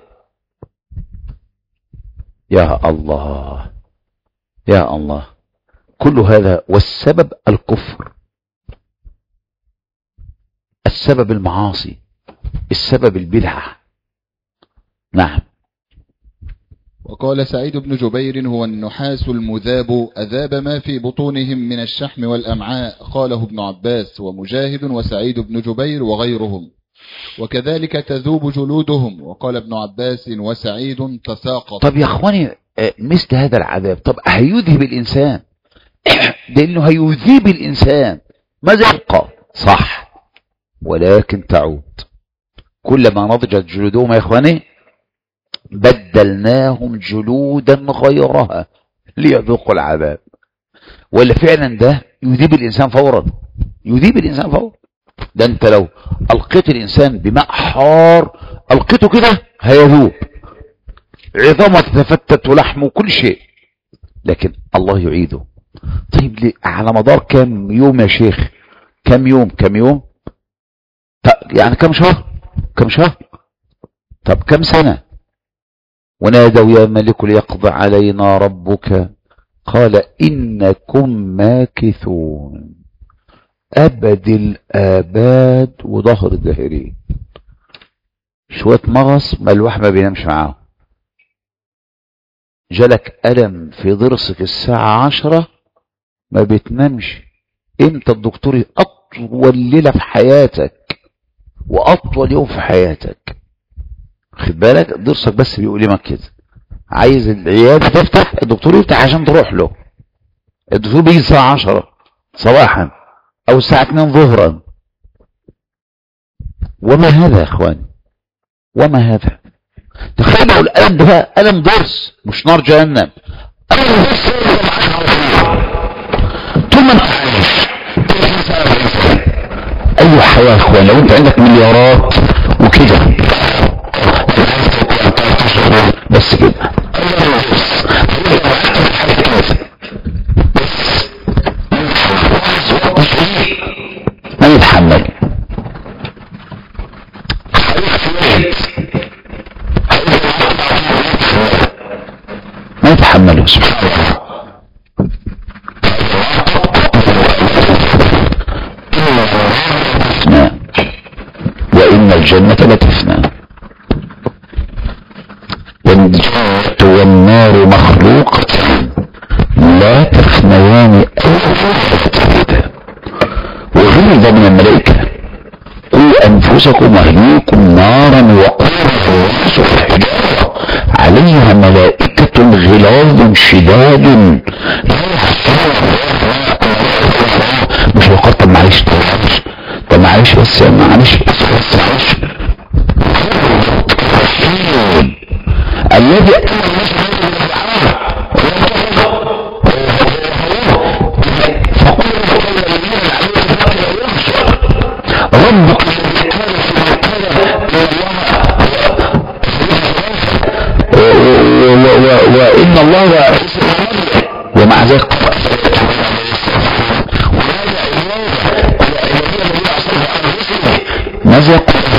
يا الله يا الله. كل هذا والسبب الكفر، السبب المعاصي، السبب البدعة. نعم. وقال سعيد بن جبير هو النحاس المذاب أذاب ما في بطونهم من الشحم والأمعاء، قاله ابن عباس ومجاهد وسعيد بن جبير وغيرهم. وكذلك تذوب جلودهم، وقال ابن عباس وسعيد تساقط. طب يا اخواني مثل هذا العذاب طب هيذهب الإنسان؟ لأنه هيذيب الإنسان ماذا يبقى؟ صح، ولكن تعود. كلما نضجت جلودهم يا اخواني بدلناهم جلودا غيرها ليذوقوا العذاب. ولا فعلا ده يذيب الإنسان فورا، يذيب الإنسان فورا. ده انت لو ألقيت الإنسان بماء حار ألقيته كده هيذوب، عظامه تتفتت ولحمه وكل شيء، لكن الله يعيده. طيب على مدار كم يوم يا شيخ؟ كم يوم؟ كم يوم يعني كم شهر؟ كم شهر؟ طب كم سنة؟ ونادوا يا ملك ليقضي علينا ربك قال إنكم ماكثون أبد الآباد وظهر الدهرين. شوية مغص ما الواحد ما بينامش معاه. جالك ألم في ضرسك الساعة عشرة ما بتنامش. امتى الدكتور أطول ليلة في حياتك وأطول يوم في حياتك؟ خد بالك ضرسك بس بيقول كده، عايز العيادة تفتح الدكتور يفتح عشان تروح له. الدكتور بيجي الساعة عشرة صباحا أو الساعة اتنين ظهرا. وما هذا يا اخواني؟ وما هذا؟ تخيلوا الألم ده بقى ألم ضرس مش نار جهنم، ألم ضرس طول ما انت عايش. أي حياة يا اخوان لو انت عندك مليارات وكده بس كده ما يتحمل. ما يتحمله سبحان الله. وإن الجنة لتفنى والنار مخلوقة لا تفنيان أبدا. وغلظ من الملائكة قوا أنفسكم وأهليكم نارا وقودها الناس والحجارة عليها ملائكة غلاظ شداد لا يعصون مش وقت. طب معلش طب معلش بس معلش بس بس معلش الذي ربك وإن الله ومع ذلك ماذا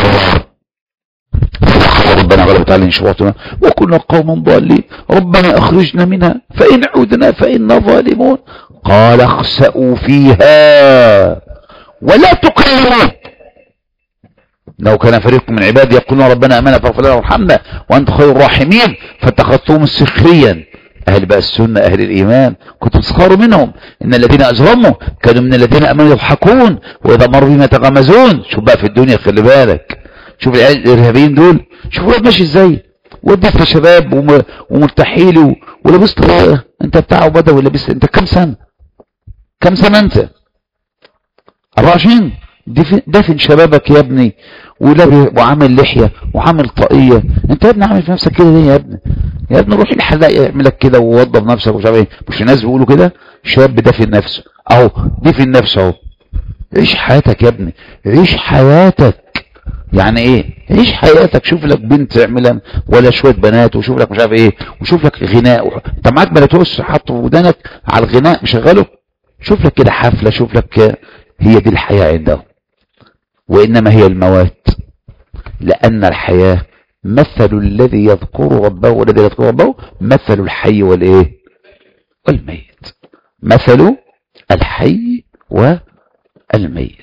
ربنا غلبت علينا شبهتنا وكنا قوما ضالين ربنا اخرجنا منها فإن عدنا فإنا ظالمون قال اخسأوا فيها ولا تكلمون لو كان فريق من عبادي يقولون ربنا امنا فاغفر لنا وارحمنا وانت خير الراحمين فاتخذتهم سخريا. اهل بقى السنه اهل الايمان كنتم تسخروا منهم ان الذين اجرموا كانوا من الذين امنوا يضحكون واذا مروا بهم يتغامزون. شوف بقى في الدنيا خلي بالك، شوف الارهابيين دول شوف الواد ماشي ازاي، واد لسه شباب ومرتحيل ولابس انت بتاعه بدوي لابس. انت كم سنه؟ كم سنه انت؟ أربعة وعشرين. دفن شبابك يا ابني وعامل لحية وعامل طاقية. انت يا ابني عامل في نفسك كده ليه يا ابني؟ يا ابني روح الحلاق يعملك كده ووضب نفسك ومش عارف ايه. مش الناس بيقولوا كده شاب دفن نفسه اهو دفن نفسه اهو. عيش حياتك يا ابني، عيش حياتك. يعني ايه عيش حياتك؟ شوف لك بنت اعملها ولا شويه بنات وشوف لك مش عارف ايه وشوف لك غناء و... انت معاك بلاتوس حاطه في ودانك على الغناء مشغله. شوف لك كده حفله، شوف لك. هي دي الحياه عندهم. وإنما هي الموات، لأن الحياة مثل الذي يذكر ربه والذي يذكر ربه مثل الحي والإيه والميت، مثل الحي والميت.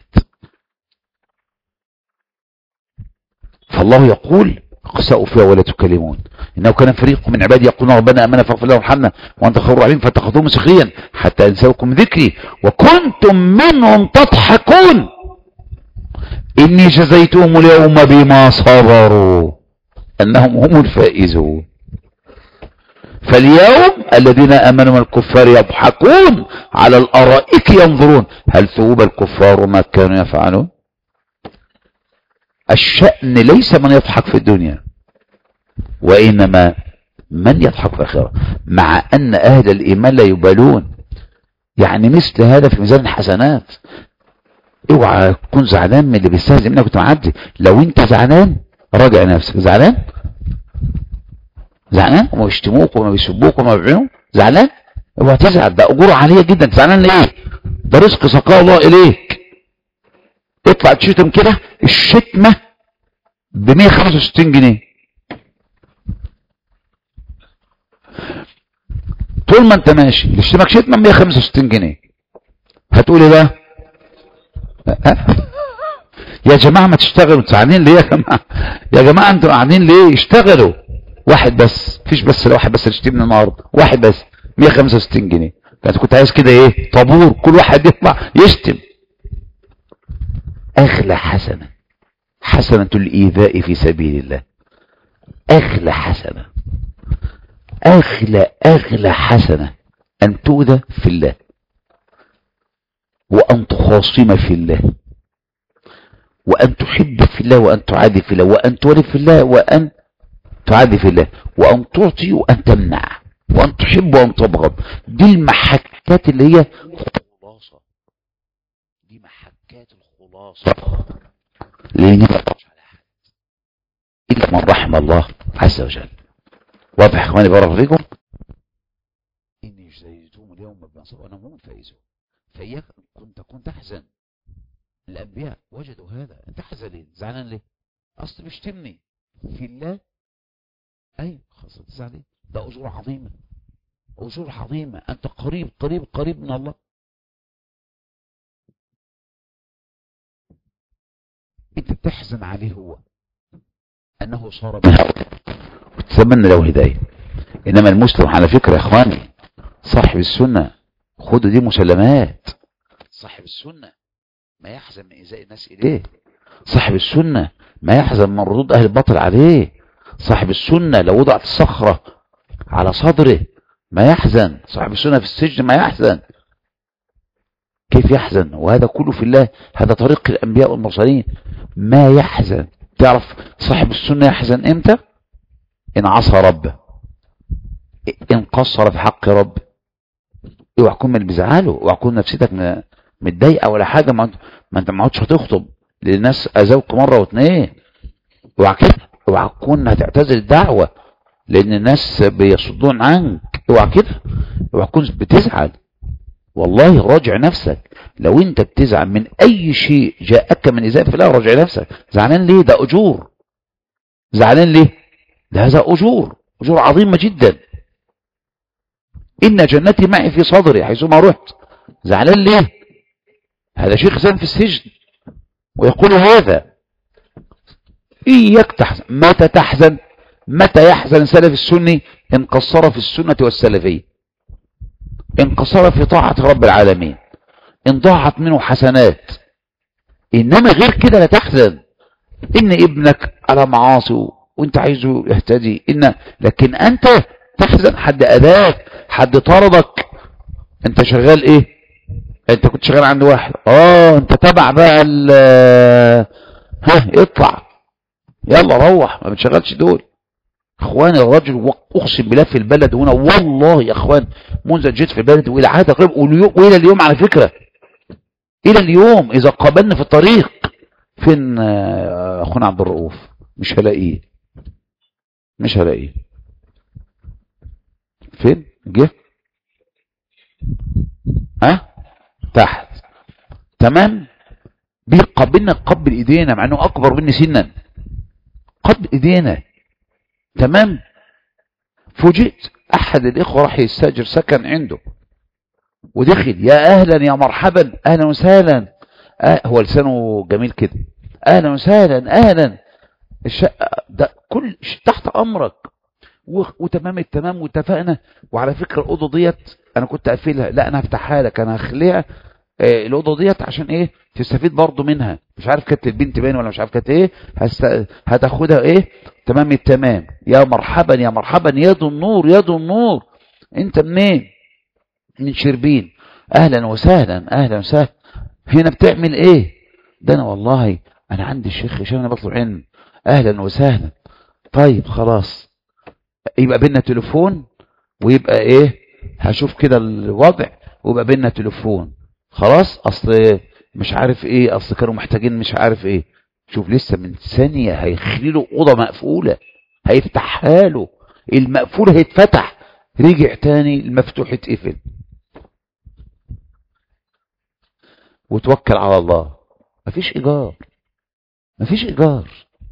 فالله يقول اخسأوا فيها ولا تكلمون إنه كان فريق من عبادي يقولون ربنا آمنا فاغفر لنا وارحمنا وأنت خير الراحمين فاتخذوهم سخريا حتى أنسوكم ذكري وكنتم منهم تضحكون إني جزيتهم اليوم بما صبروا أنهم هم الفائزون. فاليوم الذين آمنوا من الكفار يضحكون على الأرائك ينظرون هل ثوب الكفار ما كانوا يفعلون. الشأن ليس من يضحك في الدنيا وإنما من يضحك في الآخرة، مع أن أهل الإيمان لا يبالون. يعني مثل هذا في ميزان الحسنات. اوعى تكون زعلان من اللي بيستهزئ منك كنت معدي. لو انت زعلان راجع نفسك. زعلان زعلان وما بيشتموك وما بيسبوك وما بيبيعوك زعلان، اوعى تزعل، ده اجور عاليه جدا. زعلان ليه؟ ده رزق سقاه الله اليك. اطلع تشتم كده الشتمه ب مية وخمسة وستين جنيه. طول ما انت ماشي اللي يشتمك شتمه ب مية وخمسة وستين جنيه هتقول ايه بقى؟ يا جماعه ما تشتغلوا، زعلانين ليه يا جماعه؟ يا جماعه انتوا قاعدين ليه؟ اشتغلوا. واحد بس، مفيش بس لو واحد بس يشتمني النهارده، واحد بس مية وخمسة وستين جنيه. فانت كنت عايز كده ايه؟ طابور كل واحد يطلع يشتم. اغلى حسنه حسنه الايذاء في سبيل الله. اغلى حسنه، اغلى اغلى حسنه ان تؤذى في الله وان تخاصم في الله وان تحب في الله وان تعادي في الله وان تولي في الله وان تعادي في الله وان تعطي وان تمنع وان تحب وان تبغض. دي المحكات اللي هي خلاصه، دي محكات الخلاصه اللي ما تقطعش على حد الا من رحم الله عز وجل. واضح يا اخواني بارك فيكم؟ اني جزيتهم اليوم بما صبروا انهم هم الفائزون. فاياك كنت كنت تحزن. الانبياء وجدوا هذا. انت تحزن ليه؟ زعلان ليه؟ اصل بيشتمني في الله. ايوه خلاص تزعل ليه؟ ده اجور عظيمه، اجور عظيمه. انت قريب قريب قريب من الله. انت بتحزن عليه هو انه صار من هؤلاء وتتمنى له هدايه. انما المسلم على فكره يا اخواني صاحب السنه، خدوا دي مسلمات. صاحب السنه ما يحزن من إيذاء الناس إليه. صاحب السنة ما يحزن من ردود أهل الباطل عليه. صاحب السنة لو وضعت الصخرة على صدره ما يحزن. صاحب السنة في السجن ما يحزن. كيف يحزن؟ وهذا كله في الله. هذا طريق الأنبياء والمرسلين. ما يحزن. تعرف صاحب السنة يحزن إمتى؟ إن عصى ربه، إن قصر في حق ربه. اوعى تكون من اللي بيزعله، اوعى تكون نفسيتك متضايقه ولا حاجه. ما انت ما عادش هتخطب للناس اذوك مره واثنين. اوعى كده. اوعى تكون هتعتزل الدعوه لان الناس بيصدون عنك. اوعى كده. اوعى تكون بتزعل. والله راجع نفسك. لو انت بتزعل من اي شيء جاءك من ايذاء في الله راجع نفسك. زعلان ليه؟ ده اجور. زعلان ليه؟ ده هذا اجور، اجور عظيمه جدا. ان جنتي معي في صدري حيثما رحت. زعلان ليه؟ هذا شيخ زين في السجن ويقول هذا. إياك تحزن. متى تحزن؟ متى يحزن سلف السني؟ إن قصر في السنة والسلفية، إن قصر في طاعة رب العالمين، إن ضاعت منه حسنات. إنما غير كده لا تحزن. إن ابنك على معاصي وإنت عايزه يهتدي، إن لكن أنت تحزن حد أذاك، حد طردك. أنت شغال إيه؟ انت كنت شغال عند واحد، اه انت تبع بقى ال ها اطلع يلا روح، ما بتشغلش دول. اخواني الرجل اقسم بالله في البلد هنا والله يا اخوان منذ جيت في البلد والى عهد قريب والى اليوم على فكره الى اليوم اذا قابلنا في الطريق فين اخونا عبد الرؤوف مش هلاقيه مش هلاقيه فين جه ها تحت تمام. بيقبلنا قبل ايدينا مع انه اكبر مني سنا، قبل ايدينا. تمام. فوجئت احد الاخوه راح يستاجر سكن عنده ودخل، يا اهلا يا مرحبا اهلا وسهلا، آه هو لسانه جميل كده، اهلا وسهلا اهلا، الشقه ده كل تحت امرك، وتمام التمام واتفقنا. وعلى فكره الاوضه ديت انا كنت اقفلها، لا انا هفتحها لك، انا هخليها آه الاوضه ديت عشان ايه تستفيد برضو منها، مش عارف كانت البنت باين ولا مش عارف كانت ايه، هست... هتاخدها ايه تمام التمام، يا مرحبا يا مرحبا يا ذو النور يا ذو النور، انت منين؟ من شربين، اهلا وسهلا اهلا وسهلا، هنا بتعمل ايه؟ ده انا والله انا عندي الشيخ هشام انا بطلب علم، اهلا وسهلا. طيب خلاص، يبقى بينا تليفون، ويبقى ايه هشوف كده الوضع، ويبقى بينا تليفون خلاص، اصل مش عارف ايه، اصل كانوا محتاجين مش عارف ايه. شوف لسه من ثانيه هيخلي له اوضه مقفوله هيفتحها له، المقفول هيتفتح، رجع تاني المفتوح اتقفل، وتوكل على الله. مفيش ايجار، مفيش ايجار،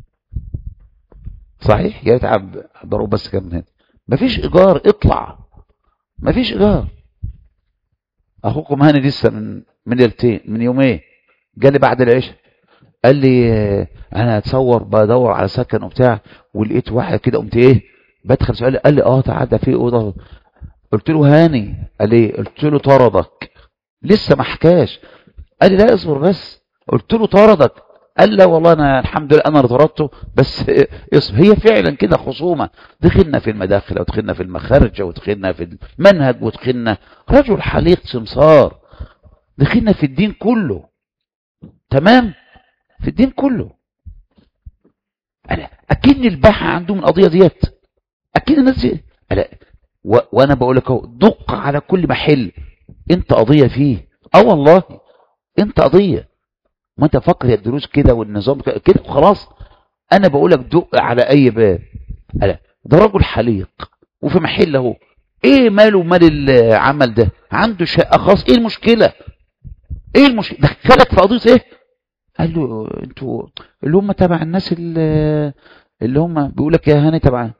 صحيح يا تعب ضرب بس كم هنا، مفيش ايجار، اطلع، مفيش ايجار. اخوكم هاني لسه من من ليلتين من يومين جالي بعد العشاء، قال لي انا هتصور بدور على سكن وبتاع، ولقيت واحد كده، قمت ايه بدخل سؤال، قال لي اه تعدى في اوضه. قلت له هاني، قال لي قلت له طردك، لسه ما حكاش، قال لي لا اصبر بس، قلت له طردك، قال لا والله انا الحمد لله انا اللي طردته بس اصبر. هي فعلا كده خصومه، دخلنا في المداخل ودخلنا في المخارج ودخلنا في المنهج ودخلنا، رجل حليق سمسار، دخلنا في الدين كله، تمام، في الدين كله. انا اكيد الباحة عندهم القضيه ديت، اكيد الناس دي أنا و... وانا بقول لك اهو، دق على كل محل انت قضيه فيه، اه والله انت قضيه، ما انت فكر يا الدروس كده والنظام كده وخلاص. انا بقول لك دق على اي باب، ألا ده رجل حليق وفي محل اهو، ايه ماله مال العمل ده، عنده شقه خاص، ايه المشكله؟ ايه المشكله؟ دخلك في قضيه ايه؟ قال له انتوا اللي هم تبع الناس اللي, اللي هم بيقول لك يا هاني تبع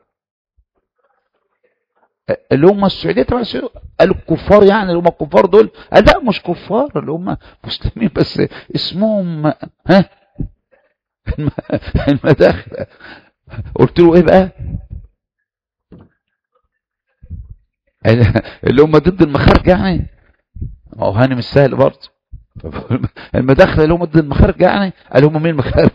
اللي هم السعوديه، تبع السعوديه، قالوا الكفار يعني، اللي هم الكفار دول، قال لا مش كفار، اللي هم مسلمين بس اسمهم ها المداخل. قلت له ايه بقى؟ اللي هم ضد المخارج يعني، ما هو هاني مش سهل برضه، المداخل اللي هم ضد المخارج يعني، قال هم مين المخارج؟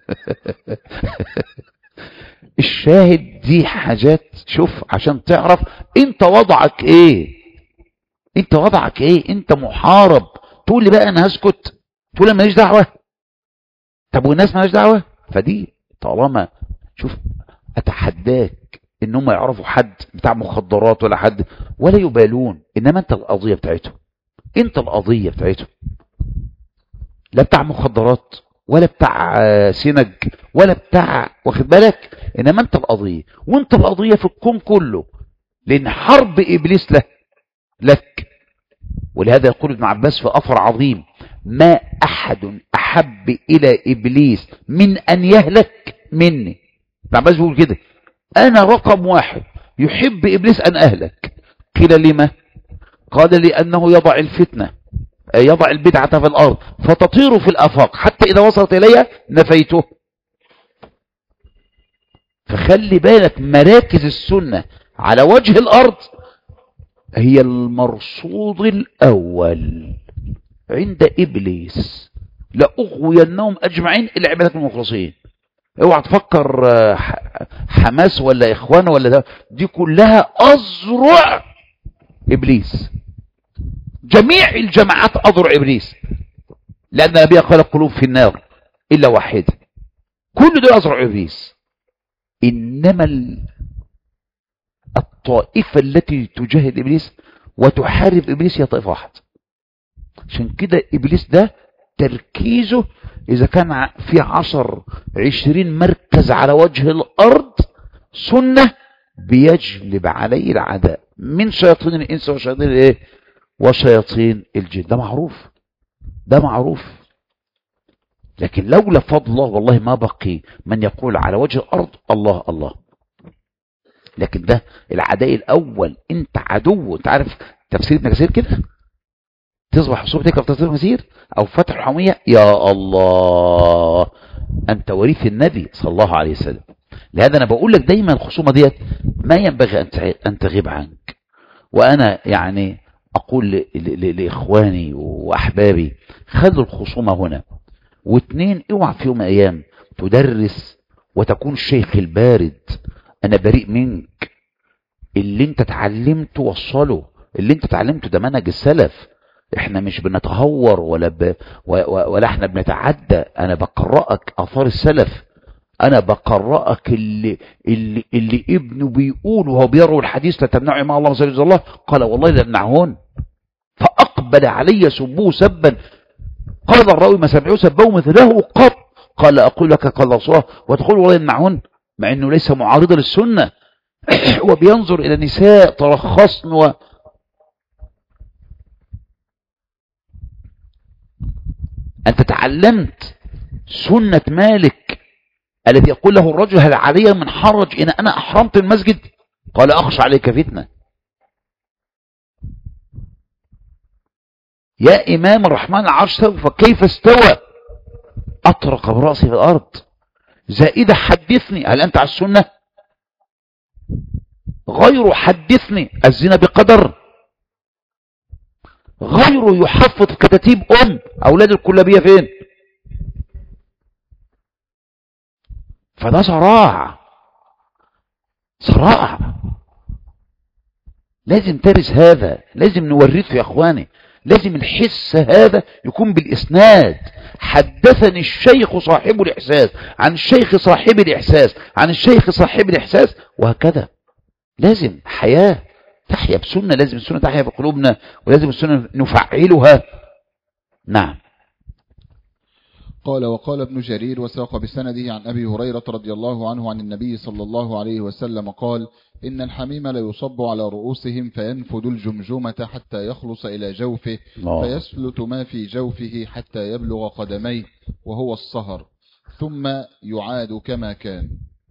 الشاهد دي حاجات، شوف عشان تعرف انت وضعك ايه، انت وضعك ايه، انت محارب. تقول لي بقى انا هسكت، تقول لي ماليش دعوه، طب والناس ماليش دعوه؟ فدي طالما، شوف اتحداك ان هم يعرفوا حد بتاع مخدرات ولا حد ولا يبالون، انما انت القضيه بتاعتهم، انت القضيه بتاعتهم، لا بتاع مخدرات ولا بتاع سنج ولا بتاع، واخد بالك، انما انت القضيه، وانت القضيه في الكون كله، لان حرب ابليس له لك. ولهذا يقول ابن عباس في اثر عظيم، ما احد احب الى ابليس من ان يهلك مني. ابن عباس بيقول كده، انا رقم واحد يحب ابليس ان اهلك. قيل لما؟ قال لانه يضع الفتنه، يضع البدعه في الارض فتطير في الافاق حتى اذا وصلت الي نفيته. فخلي بالك، مراكز السنه على وجه الارض هي المرصود الاول عند ابليس، لاغوينهم اجمعين الا عبادك المخلصين. اوعى تفكر حماس ولا اخوان ولا ده، دي كلها اذرع ابليس، جميع الجماعات اذرع ابليس، لان النبي قال القلوب في النار الا واحده، كل دول اذرع ابليس. انما الطائفه التي تجاهد ابليس وتحارب ابليس هي طائفه واحده. عشان كده ابليس ده تركيزه اذا كان في عشر عشرين مركز على وجه الارض سنة، بيجلب عليه العداء من شياطين الانس وشياطين الايه وشياطين الجن، ده معروف، ده معروف. لكن لولا فضل الله والله ما بقي من يقول على وجه الأرض الله الله. لكن ده العداء الأول، أنت عدو. أنت عارف تفسير ابن كثير كده، تصبح خصومتك في تفسير ابن كثير أو فتح الحمية، يا الله أنت وريث النبي صلى الله عليه وسلم. لهذا أنا بقول لك دايما الخصومة ديت ما ينبغي أن تغيب عنك. وأنا يعني أقول لإخواني وأحبابي خلوا الخصومة هنا. واثنين، اوعى في يوم أيام تدرس وتكون الشيخ البارد، أنا بريء منك. اللي انت اتعلمته وصله، اللي انت اتعلمته ده منهج السلف. احنا مش بنتهور ولا ب... ولا احنا بنتعدى. انا بقرأك اثار السلف، انا بقرأك اللي اللي اللي ابنه بيقول وهو بيروي الحديث لا تمنعوا مع الله مساجد الله، قال والله لا يمنعهن، فاقبل علي سبوه سبا، قال الراوي ما سمعوه سبوه مثله قط، قال اقول لك قال رسول الله وتقول والله يمنعهن، مع انه ليس معارضا للسنه. وبينظر الى نساء ترخصن و... انت تعلمت سنة مالك الذي يقول له الرجل هل علي من حرج ان انا احرمت المسجد؟ قال اخشى عليك فتنة. يا امام الرحمن العرش استوى، فكيف استوى؟ اطرق برأسي في الارض. زائدة حدثني هل انت على السنة؟ غير حدثني الزنا بقدر، غير يحفظ كتاتيب ام اولاد الكلابية فين؟ فده صراع، صراع لازم ترس هذا، لازم نورثه يا اخواني، لازم الحس هذا يكون بالاسناد. حدثني الشيخ صاحب الاحساس عن الشيخ صاحب الاحساس عن الشيخ صاحب الاحساس، وهكذا. لازم حياة تحيا بسنة، لازم السنة تحيا في قلوبنا، ولازم السنة نفعلها. نعم. قال وقال ابن جرير وساق بسنده عن أبي هريرة رضي الله عنه عن النبي صلى الله عليه وسلم قال إن الحميم لا يصب على رؤوسهم فينفد الجمجمة حتى يخلص إلى جوفه فيسلت ما في جوفه حتى يبلغ قدميه وهو الصهر ثم يعاد كما كان.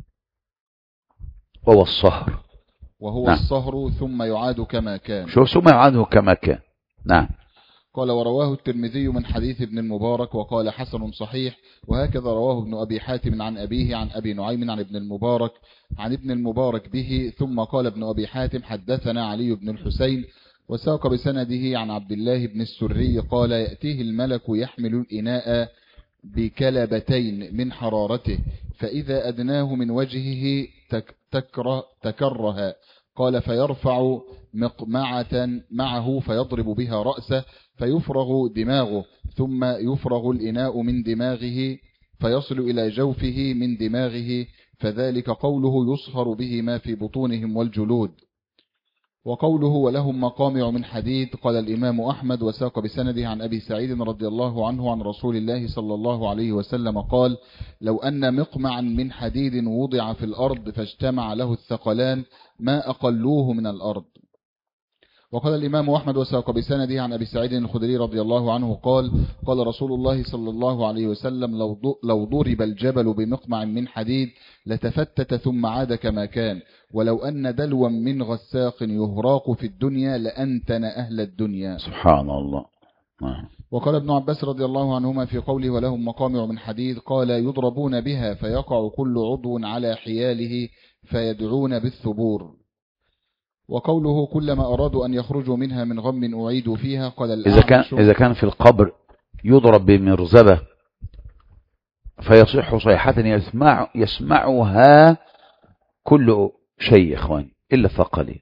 وهو الصهر وهو نعم. الصهر ثم يعاد كما كان. شو ثم يعاد كما كان. نعم. قال ورواه الترمذي من حديث ابن المبارك وقال حسن صحيح، وهكذا رواه ابن أبي حاتم عن أبيه عن أبي نعيم عن ابن المبارك عن ابن المبارك به. ثم قال ابن أبي حاتم حدثنا علي بن الحسين وساق بسنده عن عبد الله بن السري قال يأتيه الملك يحمل الإناء بكلبتين من حرارته فإذا أدناه من وجهه تكره تكره قال فيرفع مقمعة معه فيضرب بها رأسه فيفرغ دماغه ثم يفرغ الإناء من دماغه فيصل إلى جوفه من دماغه فذلك قوله يصهر به ما في بطونهم والجلود. وقوله ولهم مقامع من حديد قال الإمام أحمد وساق بسنده عن أبي سعيد رضي الله عنه عن رسول الله صلى الله عليه وسلم قال لو أن مقمعا من حديد وضع في الأرض فاجتمع له الثقلان ما أقلوه من الأرض. وقال الإمام أحمد وساق بسنده عن أبي سعيد الخدري رضي الله عنه قال قال رسول الله صلى الله عليه وسلم لو ضرب الجبل بمقمع من حديد لتفتت ثم عاد كما كان ولو أن دلوا من غساق يهراق في الدنيا لأنتن أهل الدنيا. سبحان الله. وقال ابن عباس رضي الله عنهما في قوله ولهم مقامع من حديد قال يضربون بها فيقع كل عضو على حياله فيدعون بالثبور. وقوله كلما أرادوا أن يخرجوا منها من غم أعيدوا فيها قال إذا كان, إذا كان في القبر يضرب بمرزبة فيصح صيحة يسمع يسمعها كل شيء يا إخوان إلا الثقلين،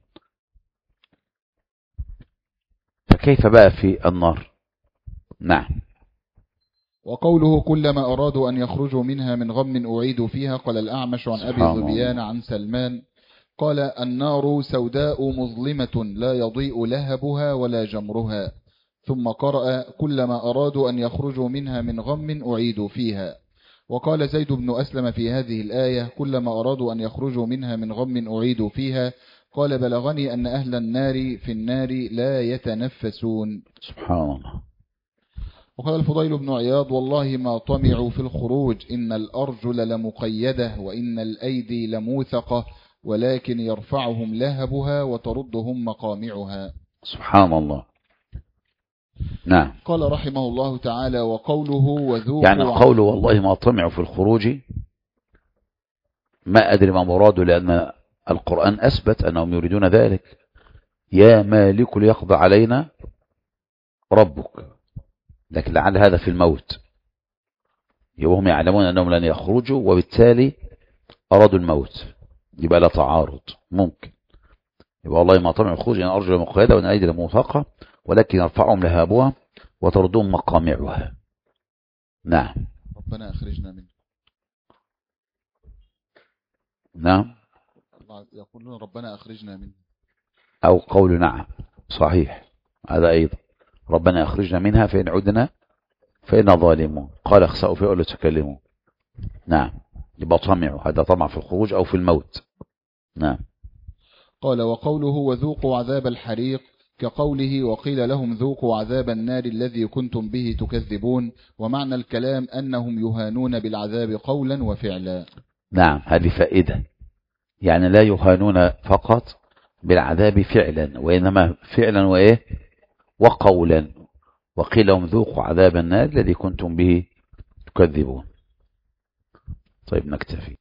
فكيف بقى في النار؟ نعم. وقوله كلما أرادوا أن يخرجوا منها من غم أعيدوا فيها قال الأعمش عن أبي ظبيان عن سلمان قال النار سوداء مظلمة لا يضيء لهبها ولا جمرها. ثم قرأ كلما أرادوا أن يخرجوا منها من غم أعيدوا فيها. وقال زيد بن أسلم في هذه الآية كلما أرادوا أن يخرجوا منها من غم أعيدوا فيها قال بلغني أن أهل النار في النار لا يتنفسون. سبحان الله. وقال الفضيل بن عياض: والله ما طمعوا في الخروج، إن الأرجل لمقيدة وإن الأيدي لموثقة، ولكن يرفعهم لهبها وتردهم مقامعها. سبحان الله. نعم. قال رحمه الله تعالى: وقوله وذوقوا، يعني قوله والله ما طمعوا في الخروج، ما أدري ما مراده، لأن القرآن أثبت أنهم يريدون ذلك. يا مالك ليقضى علينا ربك، لكن لعل هذا في الموت، وهم يعلمون أنهم لن يخرجوا وبالتالي أرادوا الموت، يبقى لا تعارض ممكن. يبقى والله ما طمعوا الخروج إن أرجل مقيدة وإن أيدي موثقة، ولكن يرفعهم لهابها وتردهم مقامعها. نعم. ربنا أخرجنا منه. نعم. يقولون ربنا أخرجنا منه، أو قول نعم صحيح، هذا أيضا ربنا أخرجنا منها فإن عدنا فإن ظالمون، قال اخسأوا فيها ولا تكلمون. نعم. يبقى طمعوا، هذا طمع في الخروج أو في الموت. نعم. قال وقوله وذوقوا عذاب الحريق كقوله وقيل لهم ذوقوا عذاب النار الذي كنتم به تكذبون، ومعنى الكلام أنهم يهانون بالعذاب قولا وفعلا. نعم، هذه فائدة، يعني لا يهانون فقط بالعذاب فعلا، وإنما فعلا وإيه وقولا. وقيل لهم ذوقوا عذاب النار الذي كنتم به تكذبون. طيب نكتفي.